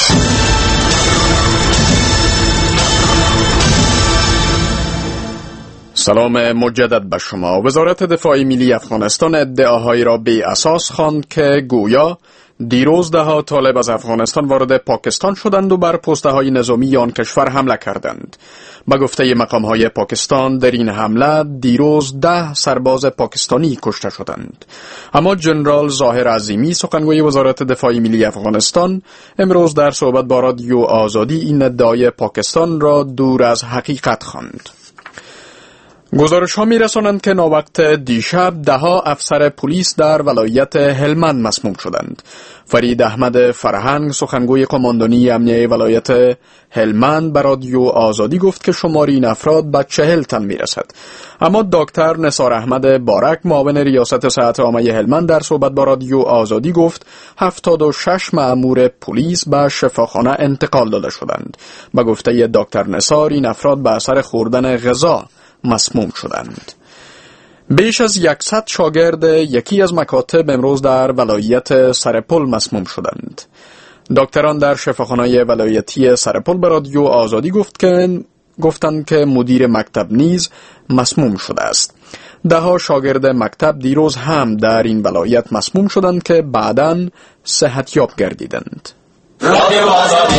سلام مجدد به شما. وزارت دفاع ملی افغانستان ادعاهایی را به اساس خواند که گویا دیروز ده‌ها طالب از افغانستان وارد پاکستان شدند و بر پست‌های نظامی آن کشور حمله کردند. به گفته مقام‌های پاکستان در این حمله دیروز ده سرباز پاکستانی کشته شدند. اما جنرال ظاهر عظیمی سخنگوی وزارت دفاع ملی افغانستان امروز در صحبت با رادیو آزادی این ادعای پاکستان را دور از حقیقت خواند. گزارش ها می رسانند که ناوقت دیشب ده‌ها افسر پلیس در ولایت هلمند مسموم شدند. فرید احمد فرهنگ سخنگوی قماندانی امنیه ولایت هلمند به رادیو آزادی گفت که شمار این افراد به چهل تن می رسد. اما دکتر نثار احمد بارک معاون ریاست صحت عامه هلمند در صحبت با رادیو آزادی گفت هفتاد و شش مأمور پلیس به شفاخانه انتقال داده شدند. به گفته دکتر نثار این افراد به اثر خوردن غذا مسموم شدند. بیش از صد شاگرد یکی از مکاتب امروز در ولایت سرپل مسموم شدند. دکتران در شفاخانه ولایتی سرپل به رادیو آزادی گفت که گفتند که مدیر مکتب نیز مسموم شده است. ده‌ها شاگرد مکتب دیروز هم در این ولایت مسموم شدند که بعداً صحتیاب گردیدند. رادیو آزادی.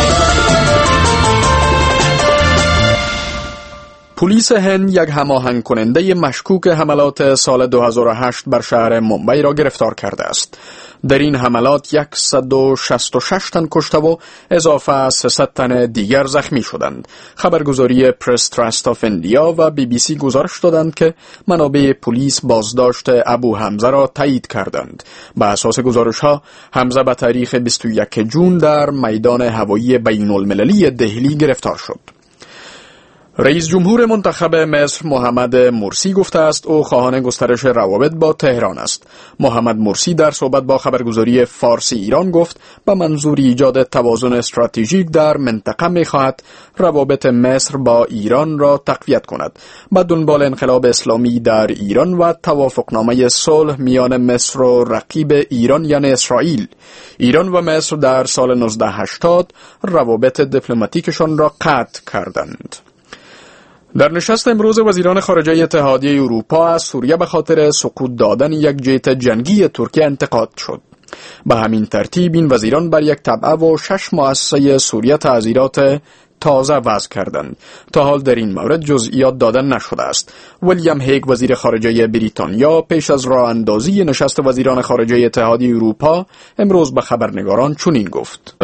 پلیس هند یک هماهنگ کننده مشکوک حملات سال دو هزار و هشت بر شهر ممبئی را گرفتار کرده است. در این حملات صد و شصت و شش تن کشته و اضافه از سیصد تن دیگر زخمی شدند. خبرگزاری پرس تراست آف اندیا و بی بی سی گزارش دادند که منابع پلیس بازداشت ابو حمزه را تایید کردند. به اساس گزارش ها حمزه به تاریخ بیست و یکم ژوئن در میدان هوایی بین المللی دهلی گرفتار شد. رئیس جمهور منتخب مصر محمد مرسی گفته است او خواهان گسترش روابط با تهران است. محمد مرسی در صحبت با خبرگزاری فارسی ایران گفت به منظور ایجاد توازن استراتژیک در منطقه می‌خواهد روابط مصر با ایران را تقویت کند. به دنبال انقلاب اسلامی در ایران و توافقنامه صلح میان مصر و رقیب ایران یعنی اسرائیل، ایران و مصر در سال نوزده هشتاد روابط دیپلماتیکشان را قطع کردند. در نشست امروز وزیران خارجه اتحادیه اروپا از سوریه به خاطر سقوط دادن یک جت جنگی ترکیه انتقاد شد. به همین ترتیب این وزیران بر یک تبعه و شش مؤسسه سوریه تعزیرات تازه وضع کردند. تا حال در این مورد جزئیات داده نشده است. ویلیام هیگ وزیر خارجه بریتانیا پیش از راه اندازی نشست وزیران خارجه اتحادیه اروپا امروز به خبرنگاران چنین گفت: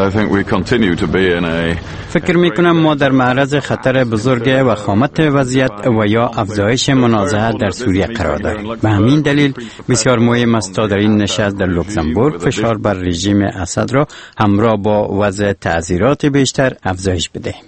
فکر می کنم ما در معرض خطر بزرگ وخامت وضعیت و یا افزایش منازعه در سوریه قرار داریم. به همین دلیل بسیار مهم است تا در این نشست در لوکزامبورگ فشار بر رژیم اسد را همراه با وضع تعزیرات بیشتر افزایش بدهیم.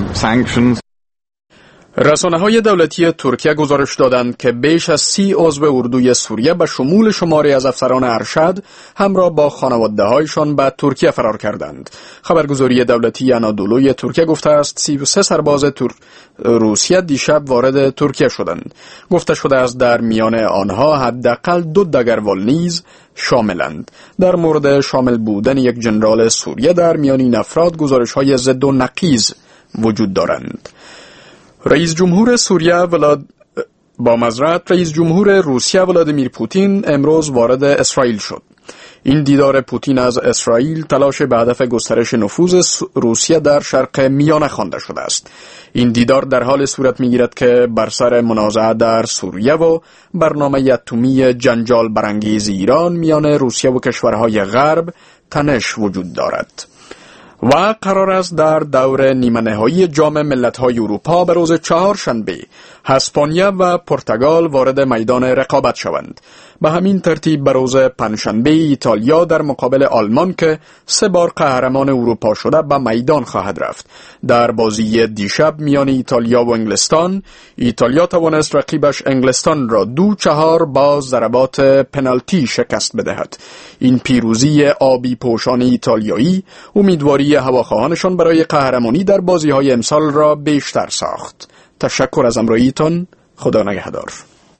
رسانه‌های دولتی ترکیه گزارش دادند که بیش از سی عضو اردوی سوریه به شمول شماری از افسران ارشد همراه با خانواده‌هایشان به ترکیه فرار کردند. خبرگزاری دولتی آنادولوی ترکیه گفته است سی و سه سرباز تر... روسیه دیشب وارد ترکیه شدند. گفته شده است در میان آنها حداقل دو دگروال نیز شاملند. در مورد شامل بودن یک ژنرال سوریه در میان این افراد گزارش‌های ضد و نقیض وجود دارند. رئیس جمهور سوریه ولاد با معذرت رئیس جمهور روسیه ولادیمیر پوتین امروز وارد اسرائیل شد. این دیدار پوتین از اسرائیل تلاش به هدف گسترش نفوذ روسیه در شرق میانه خوانده شده است. این دیدار در حال صورت می‌گیرد که بر سر منازعه در سوریه و برنامه اتمی جنجال برانگیز ایران میان روسیه و کشورهای غرب تنش وجود دارد. و قرار است در دور نیمه نهایی جام ملت‌های اروپا به روز چهارشنبه اسپانیا و پرتغال وارد میدان رقابت شوند. به همین ترتیب به روز پنجشنبه ایتالیا در مقابل آلمان که سه بار قهرمان اروپا شده به میدان خواهد رفت. در بازی دیشب میان ایتالیا و انگلستان، ایتالیا توانست رقیبش انگلستان را دو چهار با ضربات پنالتی شکست بدهد. این پیروزی آبی پوشان ایتالیایی امیدواری هواخواهانشان برای قهرمانی در بازی‌های امسال را بیشتر ساخت. تشکر از همراهیتان. خدا نگهدار.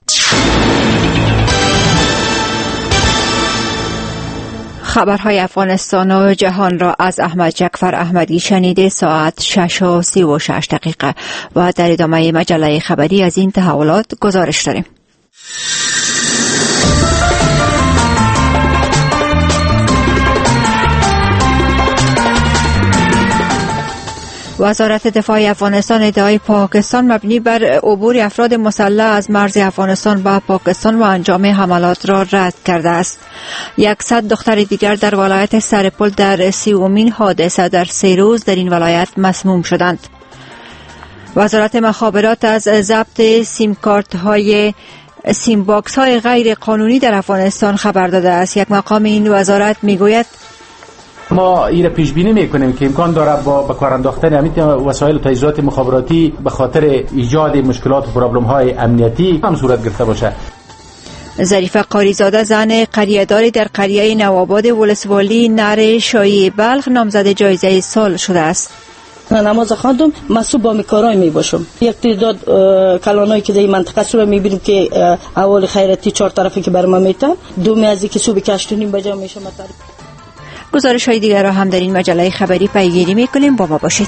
خبرهای افغانستان و جهان را از احمد جعفر احمدی شنیده. ساعت شش و سی و شش دقیقه و در ادامه مجله خبری از این تحولات گزارش داریم. وزارت دفاع افغانستان ادعای پاکستان مبنی بر عبور افراد مسلح از مرز افغانستان به پاکستان و انجام حملات را رد کرده است. یکصد دختر دیگر در ولایت سرپل در سیومین حادثه در سه روز در این ولایت مسموم شدند. وزارت مخابرات از ضبط سیم کارت های سیم باکس های غیر قانونی در افغانستان خبر داده است. یک مقام این وزارت میگوید ما این پیش بینی میکنیم که امکان داره با به کار انداختن همین وسایل تجهیزات مخابراتی به خاطر ایجاد مشکلات و پرابلم های امنیتی هم صورت گرفته باشه. ظریفه قاریزاده زن قریه‌داری در قریه نوآباد ولسوالی نره شایی بلخ نامزد جایزه سال شده است. من نماز خواندم مسئول با میکارای می باشم. یک تعداد کلانایی که در این منطقه سو میبینیم که اول خیراتی چهار طرفی که بر ما میتن دومی از اینکه صبح کشتونیم بجا میشه مطالب. گزارش های دیگر را هم در این مجله خبری پیگیری میکنیم. با ما باشید.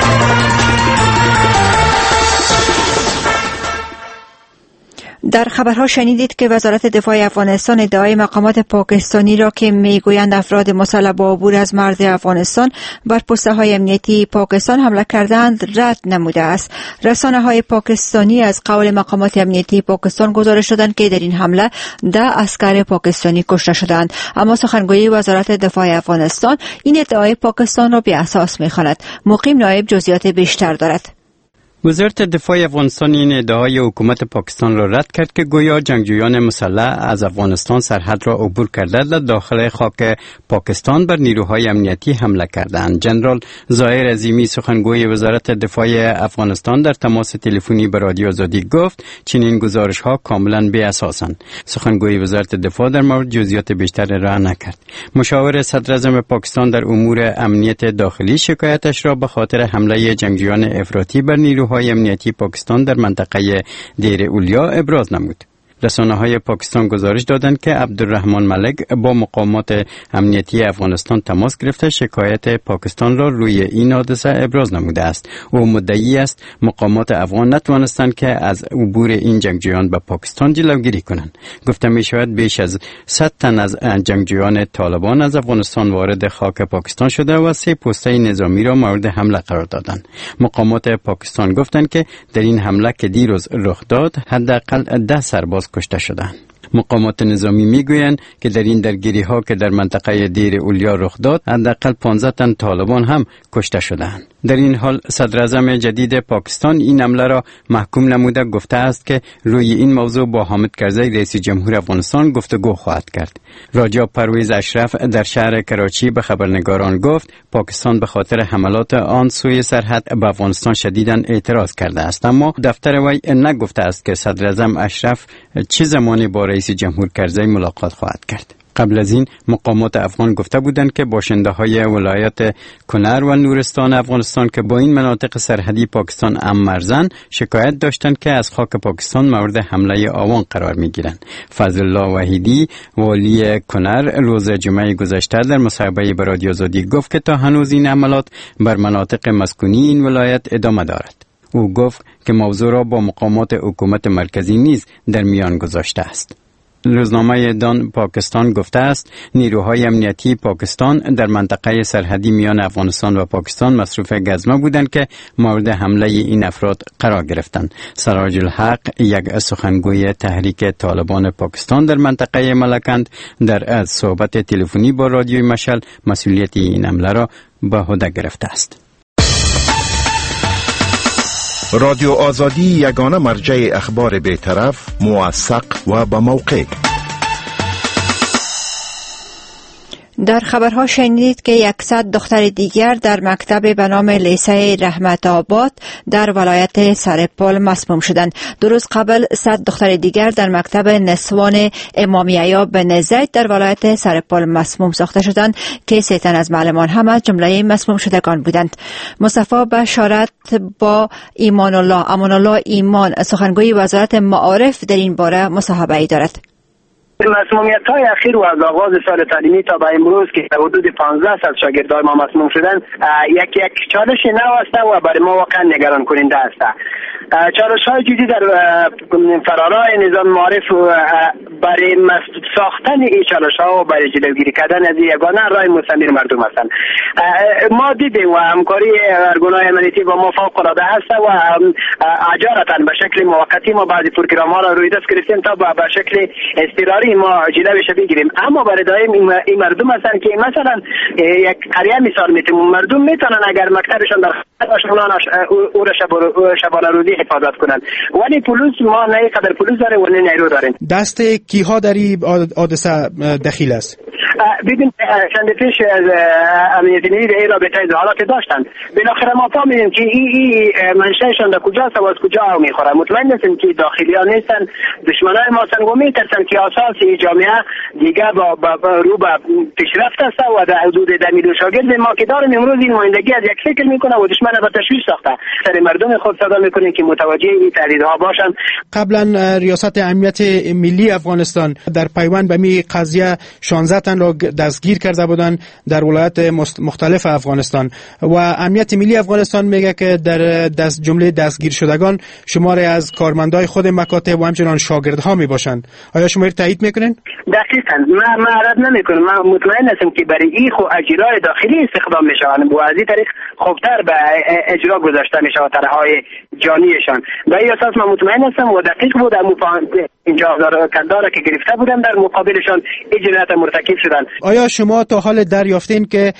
در خبرها شنیدید که وزارت دفاع افغانستان ادعای مقامات پاکستانی را که میگویند افراد مسلح با عبور از مرز افغانستان بر پست‌های امنیتی پاکستان حمله کردند رد نموده است. رسانه‌های پاکستانی از قول مقامات امنیتی پاکستان گزارش دادند که در این حمله ده عسکر پاکستانی کشته شدند، اما سخنگوی وزارت دفاع افغانستان این ادعای پاکستان را بی‌اساس می‌خواند. مقیم نایب جزئیات بیشتر دارد. وزارت دفاع افغانستان این ادعای حکومت پاکستان را رد کرد که گویا جنگجویان مسلح از افغانستان سرحد را عبور کرده در داخل خاک پاکستان بر نیروهای امنیتی حمله کردند. جنرال ظاهر عظیمی سخنگوی وزارت دفاع افغانستان در تماس تلفنی با رادیو آزادی گفت چنین گزارش‌ها کاملا بی اساسند. سخنگوی وزارت دفاع در مورد جزئیات بیشتر را نکرد. مشاور صدر اعظم پاکستان در امور امنیت داخلی شکایتش را به خاطر حمله جنگجویان افراطی بر نیروهای های امنیتی پاکستان در منطقه دیر اولیا ابراز نمود. رسانه‌های پاکستان گزارش دادند که عبدالرحمن ملک با مقامات امنیتی افغانستان تماس گرفته شکایت پاکستان را روی این حادثه ابراز نموده است. او مدعی است مقامات افغان نتوانستند که از عبور این جنگجویان به پاکستان جلوگیری کنند. گفته می شود بیش از صد تن از جنگجویان طالبان از افغانستان وارد خاک پاکستان شده و سه پسته نظامی را مورد حمله قرار دادند. مقامات پاکستان گفتند که در این حمله که دیروز رخ داد حداقل ده سرباز کشته شدند. مقامات نظامی میگویند که در این درگیری ها که در منطقه دیر اولیا رخ داد حداقل پانزده تن طالبان هم کشته شدند. در این حال صدر اعظم جدید پاکستان این حمله را محکوم نموده گفته است که روی این موضوع با حامد کرزی رئیس جمهور افغانستان گفتگو خواهد کرد. راجا پرویز اشرف در شهر کراچی به خبرنگاران گفت پاکستان به خاطر حملات آن سوی سرحد به افغانستان شدیداً اعتراض کرده است، اما دفتر وی نگفته است که صدر اعظم اشرف چه زمانی با رئیس جمهور کرزی ملاقات خواهد کرد. قبل از این مقامات افغان گفته بودند که باشنده های ولایت کنر و نورستان افغانستان که با این مناطق سرحدی پاکستان هم مرزن شکایت داشتند که از خاک پاکستان مورد حمله آوان قرار می گیرند. فضل الله وحیدی والی کنر روز جمعه گذشته در مصاحبه با رادیو آزادی گفت که تا هنوز این حملات بر مناطق مسکونی این ولایت ادامه دارد. او گفت که موضوع را با مقامات حکومت مرکزی نیز در میان گذاشته است. روزنامه دان پاکستان گفته است نیروهای امنیتی پاکستان در منطقه سرحدی میان افغانستان و پاکستان مصروف گزمه بودند که مورد حمله این افراد قرار گرفتند. سراج الحق یک سخنگوی تحریک طالبان پاکستان در منطقه ملکند در صحبت تلفنی با رادیوی مشعل مسئولیت این حمله را به عهده گرفته است. رادیو آزادی یگانه مرجع اخبار بی‌طرف، موثق و با موقع. در خبرها شنیدید که یکصد دختر دیگر در مکتب به نام لیسه رحمت آباد در ولایت سرپل مسموم شدند. دو روز قبل صد دختر دیگر در مکتب نسوان امام یحیی بن زید در ولایت سرپل مسموم ساخته شدند که سه تن از معلمان هم از جمله مسموم شدگان بودند. مصطفی بشارت با ایمان الله امان الله ایمان سخنگوی وزارت معارف در این باره مصاحبه‌ای دارد. مسمومیت‌های اخیر و از آغاز سال تعلیمی تا به امروز که حدود پانزده صد شاگردای ما مسموم شدند یک یک چالش نو است و برای ما واقعا نگران کننده است. چالش‌های جدی در فرارای نظام معارف برای ساختن این چالش‌ها و برای جلوگیری کردن از یگانه راه مستمر مردم هستند. ما دیدیم و همکاری ارگان‌های امنیتی با ما فوق‌العاده است و اجارتا به شکل موقتی ما بعضی پروگرام‌ها را روی دست گرفتیم تا به شکل اضطراری ما جلوش بگیریم، اما برای دائم این مردم هستن که مثلا یک قریه مثال میتیم مردم میتونن اگر مکتبشان در خدمتشان او را شبانه روزی حفاظت کنند، ولی پلیس ما نه قدر پلیس داره و نه نیرو داریم. دست کیها در این حادثه دخیل است؟ ببین چند پیش از امنیت ملی در این رابطه اظهارات داشتند. بالاخره ما فهمیدیم که این ای منشأشان در کجاست و از کجا میخوره. مطمئن هستیم که داخلیان نیستن، دشمنان ما هستن و میترسن که اساس این جامعه دیگه با, با, با رو به پیشرفت است و در حدود ده میلیون شاگرد ما که داریم امروز این نمایندگی از یک فکر میکنه و دشمن به تشویش ساخته. سر مردم خود صدا میکنیم که متوجه این تهدیدها باشن. قبلا ریاست امنیت ملی افغانستان در پیوند به می قضیه شانزده تن را دستگیر کرده بودند در ولایت مختلف افغانستان و امنیت ملی افغانستان میگه که در دست جمله دستگیر شدگان شماری از کارمندای خود مکاتب و همچنان شاگردها می باشند. آیا شما این تایید میکنین؟ دقیقاً ما ما رد نمیکنم. ما مطمئن هستم که برای این خو اجرای داخلی استخدام میشوند و از این طریق خوبتر به اجرا گذاشته میشه طرحهای جانیشان. به این اساس ما مطمئن هستم و دقیق بود اینجا کنداره که گرفته بودن در مقابلشان اجرات مرتکب شدن. آیا شما تا حال دریافتین که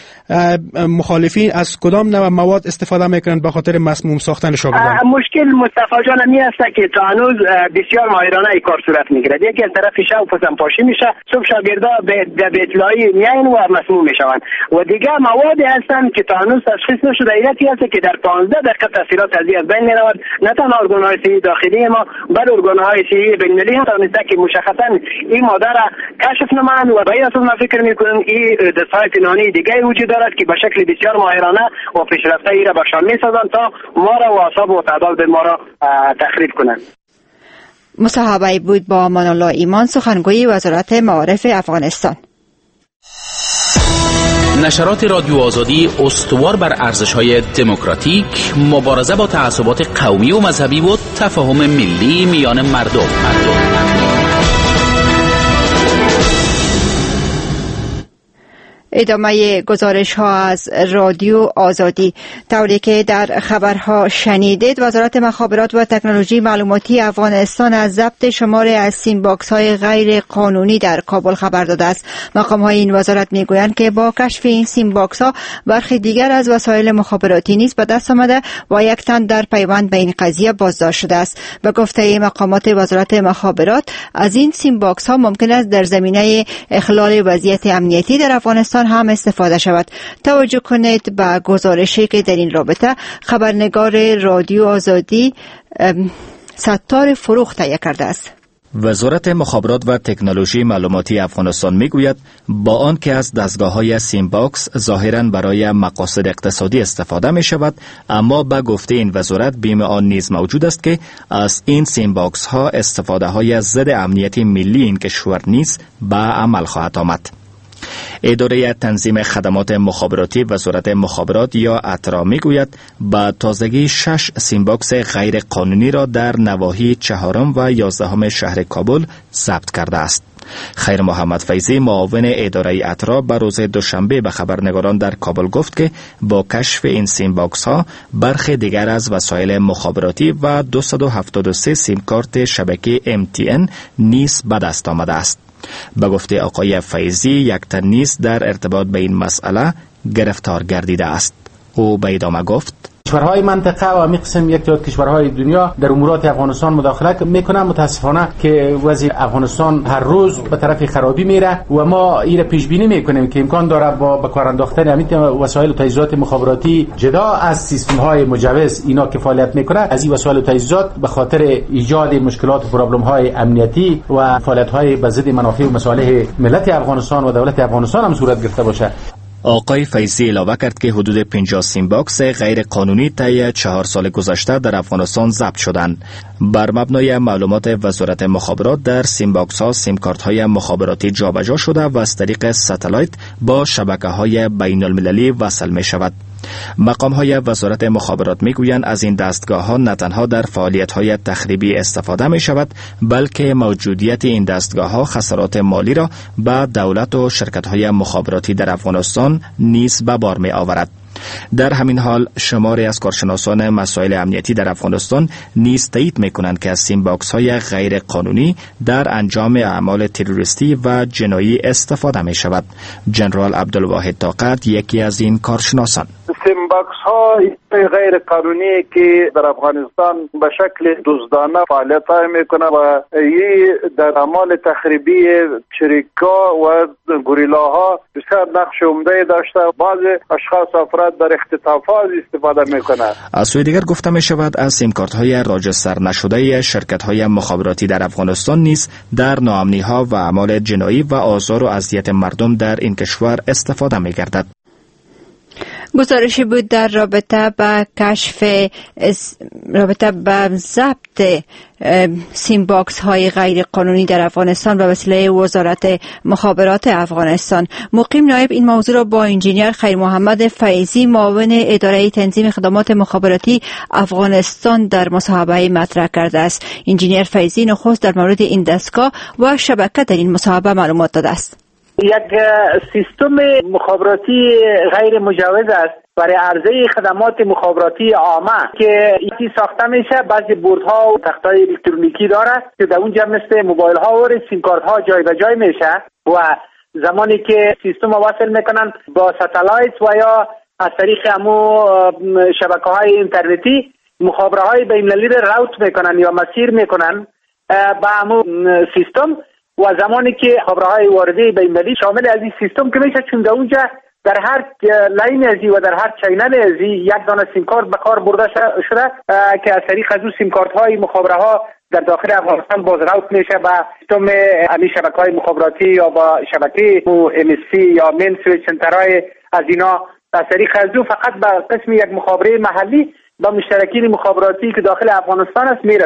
مخالفین از کدام نوع مواد استفاده میکنند به خاطر مسموم ساختن شاگردان؟ مشکل مصطفی جان می است که تا هنوز بسیار ماهرانه این کار صورت میگیره. یکی از طرف شب پسم پاشی میشه، صبح شاگردا به به اطلاعی میاین و مسموم میشوند و دیگه مواد هستند که تا هنوز تشخیص نشده. ایتی است که در پانزده دقیقه تاثیرات از از بین میرود. نه تنها ارگان‌های صحی داخلی ما بلکه ارگان‌های صحی بین‌المللی هم تونسته که مشخصا این ماده را کشف نمایند و به این اساس ما فکر میکنیم این دستهای پنهانی دیگه وجود دارد که به شکل بسیار ماهرانه و پیشرفته ای را بخشان میسازند تا ما را و اعصاب و تعداد ما را تخریب کنند. مصاحبه بود با امان الله ایمان، سخنگوی وزارت معارف افغانستان. نشرات رادیو آزادی استوار بر ارزش‌های دموکراتیک، مبارزه با تعصبات قومی و مذهبی و تفاهم ملی میان مردم. مردم. ادامه گزارش ها از رادیو آزادی. طوری که در خبرها شنیدید، وزارت مخابرات و تکنولوژی معلوماتی افغانستان از ضبط شماری از سیم باکس های غیر قانونی در کابل خبر داده است. مقام های این وزارت میگویند که با کشف این سیم باکس ها برخی دیگر از وسایل مخابراتی نیز به دست آمده و یک تن در پیوند به این قضیه بازداشت شده است. به گفته مقامات وزارت مخابرات، از این سیم باکس ها ممکن است در زمینه اخلال وضعیت امنیتی در افغانستان هم استفاده شود. توجه کنید به گزارشی که در این رابطه خبرنگار رادیو آزادی ستار فروخ تهیه کرده است. وزارت مخابرات و تکنولوژی معلوماتی افغانستان میگوید با آنکه از دستگاه‌های سیم باکس ظاهراً برای مقاصد اقتصادی استفاده می شود، اما به گفته این وزارت بیم آن نیز موجود است که از این سیم باکس ها استفاده های ضد امنیت ملی این کشور نیز به عمل خواهد آمد. اداره تنظیم خدمات مخابراتی وزارت مخابرات یا اترا میگوید با تازگی شش سیم باکس غیر قانونی را در نواحی چهارم و یازدهم شهر کابل ضبط کرده است. خیر محمد فیضی، معاون اداره اترا، به روز دوشنبه به خبرنگاران در کابل گفت که با کشف این سیم باکس ها برخی دیگر از وسایل مخابراتی و دویست و هفتاد و سه سیم کارت شبکه ام تی ان نیز به دست آمده است. به گفته آقای فیضی، یک تن نیز در ارتباط به این مسئله گرفتار گردیده است. او به ادامه گفت: کشورهای منطقه و همین قسم یک تعداد کشورهای دنیا در امورات افغانستان مداخله میکنن. متاسفانه که وضع افغانستان هر روز به طرف خرابی میره و ما این پیش بینی میکنیم که امکان داره با به کار انداختن همین وسایل و تجهیزات مخابراتی جدا از سیستم های مجوز اینا که فعالیت میکنه، از این وسایل و تجهیزات به خاطر ایجاد مشکلات و پرابلم های امنیتی و فعالیت های به ضد منافع و مصالح ملت افغانستان و دولت افغانستان هم صورت گرفته باشه. آقای فیضی علاوه کرد که حدود پنجاه سیم باکس غیر قانونی طی چهار سال گذشته در افغانستان ضبط شدند. بر مبنای معلومات وزارت مخابرات در سیم باکس ها سیم کارت های مخابراتی جابجا شده و از طریق ستلایت با شبکه های بین المللی وصل می شود. مقام های وزارت مخابرات می گویند از این دستگاه ها نه تنها در فعالیت های تخریبی استفاده می شود، بلکه موجودیت این دستگاه ها خسارات مالی را به دولت و شرکت های مخابراتی در افغانستان نیز به بار می آورد. در همین حال شماری از کارشناسان مسائل امنیتی در افغانستان نیز تایید می‌کنند که از سیم باکس های غیر قانونی در انجام اعمال تروریستی و جنایی استفاده می شود. جنرال عبدالواحد طاقت یکی از این کارشناسان: سیم باکس ها غیر قانونی که در افغانستان به شکل دزدانه فعالیت میکنه و این در اعمال تخریبی چریکا و گوریلاها بسیار نقش عمده داشته. بعض اشخاص افراد در اختطافات استفاده میکنند. از سوی دیگر گفته می شود از سیم کارت های راجستر نشده شرکت های مخابراتی در افغانستان نیز در ناامنی ها و اعمال جنایی و آزار و اذیت مردم در این کشور استفاده می گردد. گزارشی بود در رابطه با کشف رابطه با ضبط سیم باکس های غیر قانونی در افغانستان به وسیله وزارت مخابرات افغانستان. مقیم نایب این موضوع را با انجینیر خیر محمد فیضی، معاون اداره تنظیم خدمات مخابراتی افغانستان، در مصاحبه مطرح کرده است. انجینیر فیضی نخست در مورد این دستگاه و شبکه در این مصاحبه معلومات داده است. یک سیستم مخابراتی غیر مجوز است برای عرضه خدمات مخابراتی عامه که یکی ساخته میشه. بعضی بوردها و تختای الکترونیکی داره که در اونجا مثل موبایل ها و سیم کارت ها جای به جای میشه و زمانی که سیستم وصل میکنن با ستلایت و یا از طریق همو شبکه های اینترنتی مخابره های بین‌المللی را راوت میکنن یا مسیر میکنن با همو سیستم و زمانی که خبرهای واردی بین‌المللی شامل از این سیستم که میشه، چون در اونجا در هر لاین ازی و در هر چینل ازی یک دانه سیم کارت به کار برده شده که از طریق از اون سیم کارت های مخابره ها در داخل افغانستان باز راوت میشه و سیستم امی شبکه های مخابراتی یا با شبکه ام اس سی یا مین سویچ سنترهای از اینا از طریق از اون فقط به قسم یک مخابره محلی با مشترکین مخابراتی که داخل افغانستان است میرسه.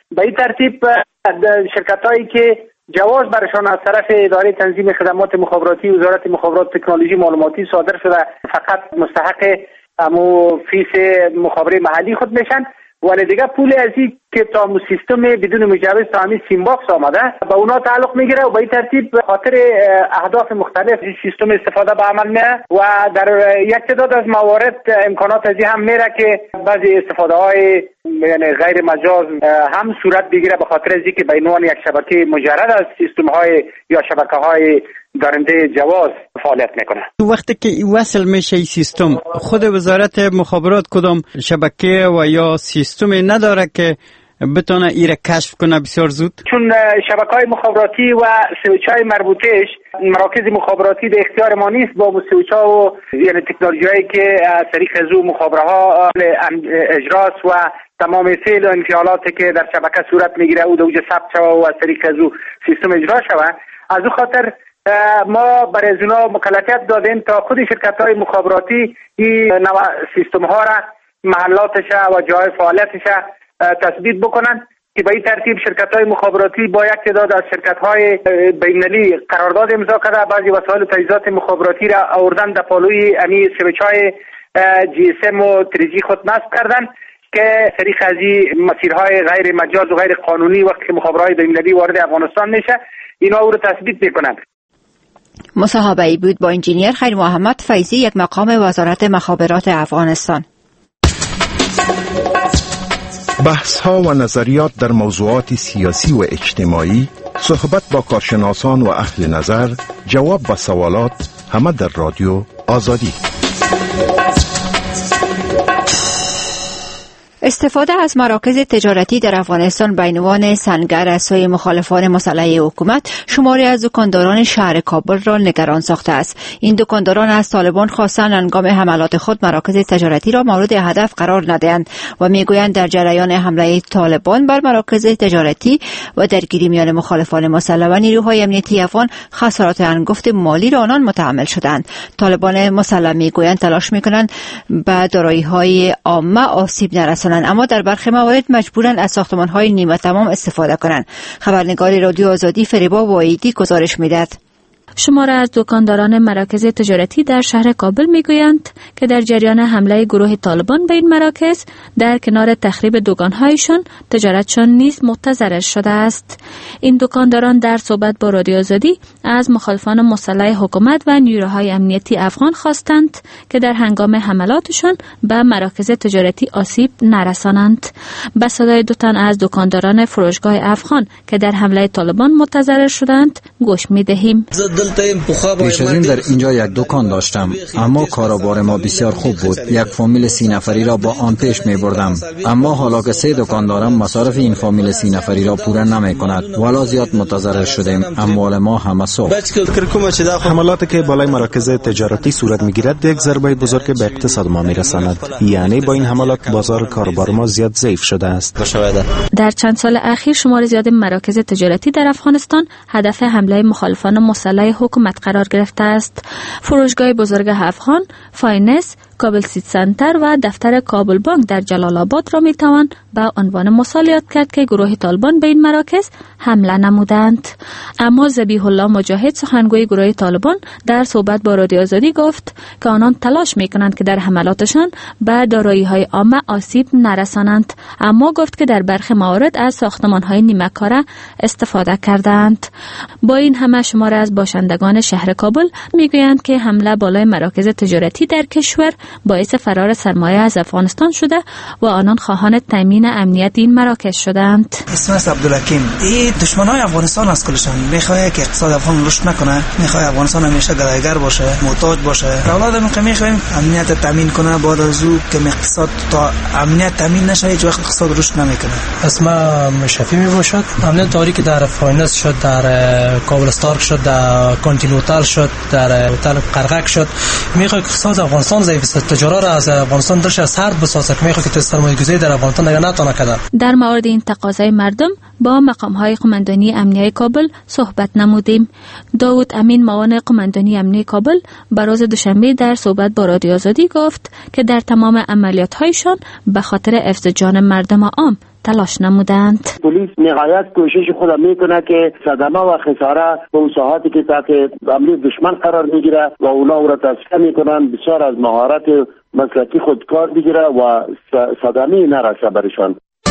به این ترتیب شرکت‌هایی که جواز برشان از طرف اداره تنظیم خدمات مخابراتی وزارت مخابرات تکنولوژی معلوماتی صادر شده فقط مستحق امو فیس مخابره محلی خود میشن، ولی دیگه پول ازی که تا سیستم بدون مجوز تا همین سیم باکس آمده به اونا تعلق میگیره و به این ترتیب به خاطر اهداف مختلف سیستم استفاده به عمل میره و در یک تعداد از موارد امکانات ازی هم میره که بعضی استفاده های یعنی غیر مجاز هم صورت بگیره به خاطر ازی که به عنوان یک شبکه مجرد از سیستم های یا شبکه های دارنده جواز فعالیت میکنه. وقتی که وصل میشه این سیستم، خود وزارت مخابرات کدام شبکه و یا سیستمی نداره که بتونه ایره کشف کنه بسیار زود؟ چون شبکه‌های مخابراتی و سویچ‌های مربوطه‌اش مراکز مخابراتی به اختیار ما نیست، با سویچ‌ها و یعنی تکنولوژی‌هایی که از طریق زو مخابره‌ها اجراست و تمام فعل و انفعالاتی که در شبکه صورت میگیره او دوجه ثبت شوه و از طریق زو سیستم اجرا شوه. از او خاطر ما برای از اونا مکلفیت دادیم تا خود شرکت‌های مخابراتی این نوع سیستم‌ها را محلاتش و جای فعالیتش تثبیت بکنن که به این ترتیب شرکت‌های مخابراتی با یک تعداد از شرکت‌های بین‌المللی قرارداد امضا کرده، بعضی وسایل و تجهیزات مخابراتی را آوردن در پالوی امی سویچ‌های جی اس ام و تری جی خود نصب کردن که طریق از مسیرهای غیر مجاز و غیر قانونی وقتی که مخابرات بین‌المللی وارد افغانستان میشه اینا او رو تثبیت میکنن. مصاحبه‌ای بود با انجینیر خیر محمد فیضی، یک مقام وزارت مخابرات افغانستان. بحث ها و نظریات در موضوعات سیاسی و اجتماعی، صحبت با کارشناسان و اهل نظر، جواب به سوالات، همه در رادیو آزادی. استفاده از مراکز تجارتی در افغانستان به عنوان سنگر از سوی مخالفان مسلح حکومت شماری از دکانداران شهر کابل را نگران ساخته است. این دکانداران از طالبان خواستند هنگام حملات خود مراکز تجارتی را مورد هدف قرار ندهند و میگویند در جریان حمله طالبان بر مراکز تجارتی و درگیری میان مخالفان مسلح و نیروهای امنیتی افغان خسارات هنگفت مالی را آنان متحمل شدند. طالبان مسلح میگویند تلاش میکنند به دارایی‌های عامه آسیب نرسانند، اما در برخی موارد مجبورند از ساختمان‌های نیمه تمام استفاده کنند. خبرنگار رادیو آزادی فریبا وایدی گزارش می‌دهد. شماره از دکانداران مراکز تجارتی در شهر کابل میگویند که در جریان حمله گروه طالبان به این مراکز در کنار تخریب دکان‌هایشان تجارتشان نیز متضرر شده است. این دکانداران در صحبت با رادیو آزادی از مخالفان مسلح حکومت و نیروهای امنیتی افغان خواستند که در هنگام حملاتشان به مراکز تجارتی آسیب نرسانند. به صدای دو تن از دکانداران فروشگاه افغان که در حمله طالبان متضرر شدند گوش می‌دهیم. پیش از این در اینجا یک دکان داشتم، اما کاروبار ما بسیار خوب بود. یک فامیل سی نفری را با آن پیش می بردم، اما حالا که سه دکان دارم مصارف این فامیل سی نفری را پوره نمی کند. والا زیاد متضرر شدیم، اموال ما همه سوخت. حملاتی که بالای مراکز تجارتی صورت می گیرد یک ضربه بزرگ به اقتصاد ما می رساند. یعنی با این حملات بازار کاروبار ما زیاد ضعیف شده است. در چند سال اخیر شمار زیاد مراکز تجارتی در افغانستان هدف حمله مخالفان مسلح حکومت قرار گرفته است. فروشگاه بزرگ افغان، فاینس، کابل سیتی سنتر و دفتر کابل بانک در جلال آباد را می توان به عنوان مثال یاد کرد که گروه طالبان به این مراکز حمله نمودند. اما ذبیح الله مجاهد سخنگوی گروه طالبان در صحبت با رادیو آزادی گفت که آنان تلاش می کنند که در حملاتشان به دارایی‌های عامه آسیب نرسانند، اما گفت که در برخی موارد از ساختمان‌های نیمه کاره استفاده کردند. با این همه شماره از باشندگان شهر کابل میگویند که حمله بالای مراکز تجارتی در کشور باعث فرار سرمایه از افغانستان شده و آنان خواهان تامین امنیت این مراکز شدند. اسم است عبدالحکیم. این دشمنای افغانستان از کلشان میخواد که اقتصاد افغان رشد نکنه، میخواد افغانستان همیشه گلایگر باشه، محتاج باشه. اولادمون که میخوایم امنیت تامین کنه، بعد از او که اقتصاد تا امنیت تامین نشه هیچ وقت اقتصاد رشد نمیکنه. اسم شفی میباشد. امنیت داری که در فایننس شد، در کابل استارک شد، در کانتیننتال شد، در هتل قرقک شد. میخواد اقتصاد افغانستان ضعیف است. تجارت را از افغانستان درش سرد بسازد. میخواد که سرمایه‌گذاری در افغانستان دیگر نتونه کنه. در مورد این تقاضای مردم با مقام‌های قماندانی امنیه کابل صحبت نمودیم. داوود امین معاون قماندانی امنیه کابل بروز دوشنبه در صحبت با رادیو آزادی گفت که در تمام عملیات‌هایشان به خاطر حفظ جان مردم عام تلاش نمودند؟ پلیس نهایت کوشش خود میکنه که صدمه و خساره به اون ساحاتی که تحت حمله دشمن قرار میگیره و اونا او را تصفیه میکنن، بسیار از مهارت مسلکی خود کار بگیره و صدمه نرسه برشان.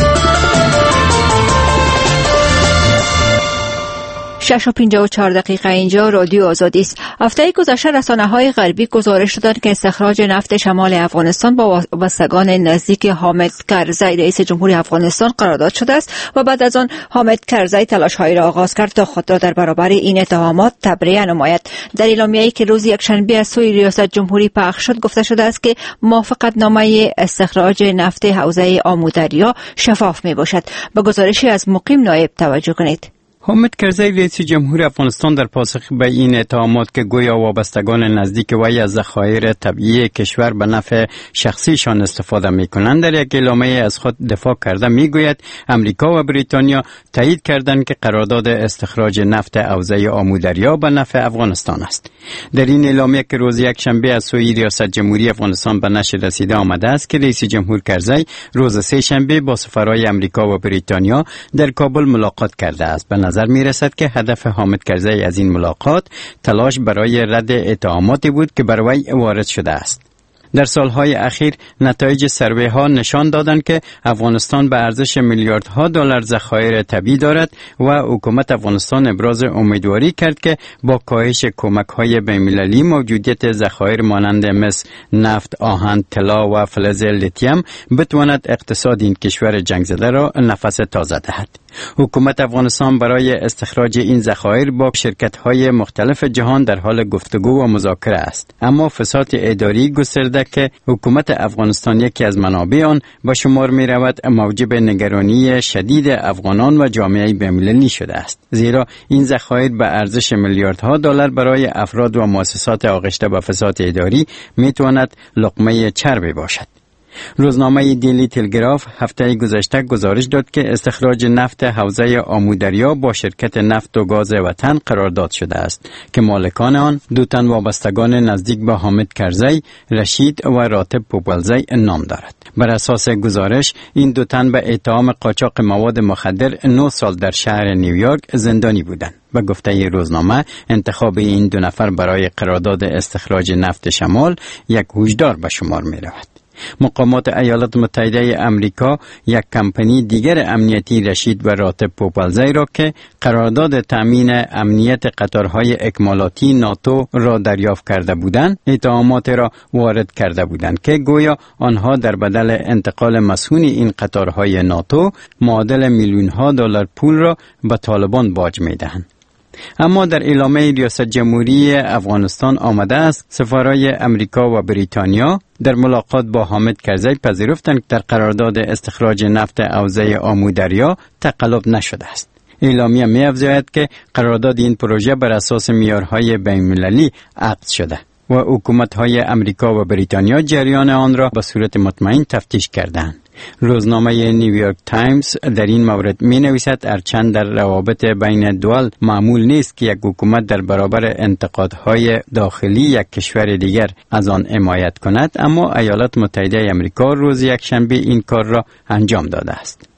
شش و پنجاه و چهار دقیقه اینجا رادیو آزادی است. هفته گذشته رسانه‌های غربی گزارش دادند که استخراج نفت شمال افغانستان با وابستگان نزدیک حامد کرزی رئیس جمهوری افغانستان قرارداد شده است و بعد از آن حامد کرزی تلاش‌هایی را آغاز کرد تا خود را در برابر این اتهامات تبرئه نماید. در اعلامیه‌ای که روز یکشنبه از سوی ریاست جمهوری پخش شد گفته شده است که موافقتنامه استخراج نفت حوزه آمودریا شفاف میباشد. به گزارشی از مقیم نایب توجه کنید. حامد کرزی رئیس جمهور افغانستان در پاسخ به این اتهامات که گویا وابستگان نزدیک وی از ذخایر طبیعی کشور به نفع شخصیشان استفاده می‌کنند، در یک اعلامیه از خود دفاع کرده میگوید امریکا و بریتانیا تایید کردند که قرارداد استخراج نفت حوزه آمودریا به نفع افغانستان است. در این اعلامیه که روز یکشنبه از سوی ریاست جمهوری افغانستان به نشر رسیده آمده است که رئیس جمهور کرزی روز سه شنبه با سفرای امریکا و بریتانیا در کابل ملاقات کرده است. به نظر می رسد که هدف حامد کرزی از این ملاقات تلاش برای رد اتهاماتی بود که بر وی وارد شده است. در سالهای اخیر نتایج سروی ها نشان دادند که افغانستان به ارزش میلیاردها دلار ذخایر طبیعی دارد و حکومت افغانستان ابراز امیدواری کرد که با کاهش کمک های بین‌المللی موجودیت ذخایر مانند مس، نفت، آهن، طلا و فلز لیتیم بتواند اقتصاد این کشور جنگ زده را نفس تازه دهد. حکومت افغانستان برای استخراج این ذخایر با شرکت‌های مختلف جهان در حال گفتگو و مذاکره است، اما فساد اداری گسترده که حکومت افغانستان یکی از منابع آن به شمار می رود موجب نگرانی شدید افغانان و جامعه بین‌المللی شده است، زیرا این ذخایر به ارزش میلیاردها دلار برای افراد و مؤسسات آغشته به فساد اداری می تواند لقمه چربی باشد. روزنامه دیلی تلگراف هفته گذشته گزارش داد که استخراج نفت حوزه آمودریا با شرکت نفت و گاز وطن قرارداد شده است که مالکان آن دو تن وابستگان نزدیک به حامد کرزی، رشید و راتب پوپلزی نام دارد. بر اساس گزارش این دو تن به اتهام قاچاق مواد مخدر نه سال در شهر نیویورک زندانی بودند. به گفته روزنامه انتخاب این دو نفر برای قرارداد استخراج نفت شمال یک هوشدار به شمار می رود. مقامات ایالات متحده امریکا یک کمپانی دیگر امنیتی رشید و راتب پوپلزی را که قرارداد تامین امنیت قطارهای اکمالاتی ناتو را دریافت کرده بودند، اتهامات را وارد کرده بودند که گویا آنها در بدل انتقال مسئول این قطارهای ناتو معادل میلیون‌ها دلار پول را به طالبان باج می‌دهند. اما در اعلامیه ریاست جمهوری افغانستان آمده است سفرای امریکا و بریتانیا در ملاقات با حامد کرزی پذیرفتند که در قرارداد استخراج نفت حوزه آمودریا تقلب نشده است. اعلامیه می‌افزاید که قرارداد این پروژه بر اساس معیارهای بین‌المللی عقد شده و حکومت‌های امریکا و بریتانیا جریان آن را به صورت مطمئن تفتیش کردند. روزنامه نیویورک تایمز در این مورد می نویسد هرچند در روابط بین دول معمول نیست که یک حکومت در برابر انتقادهای داخلی یک کشور دیگر از آن حمایت کند، اما ایالات متحده آمریکا روز یکشنبه این کار را انجام داده است.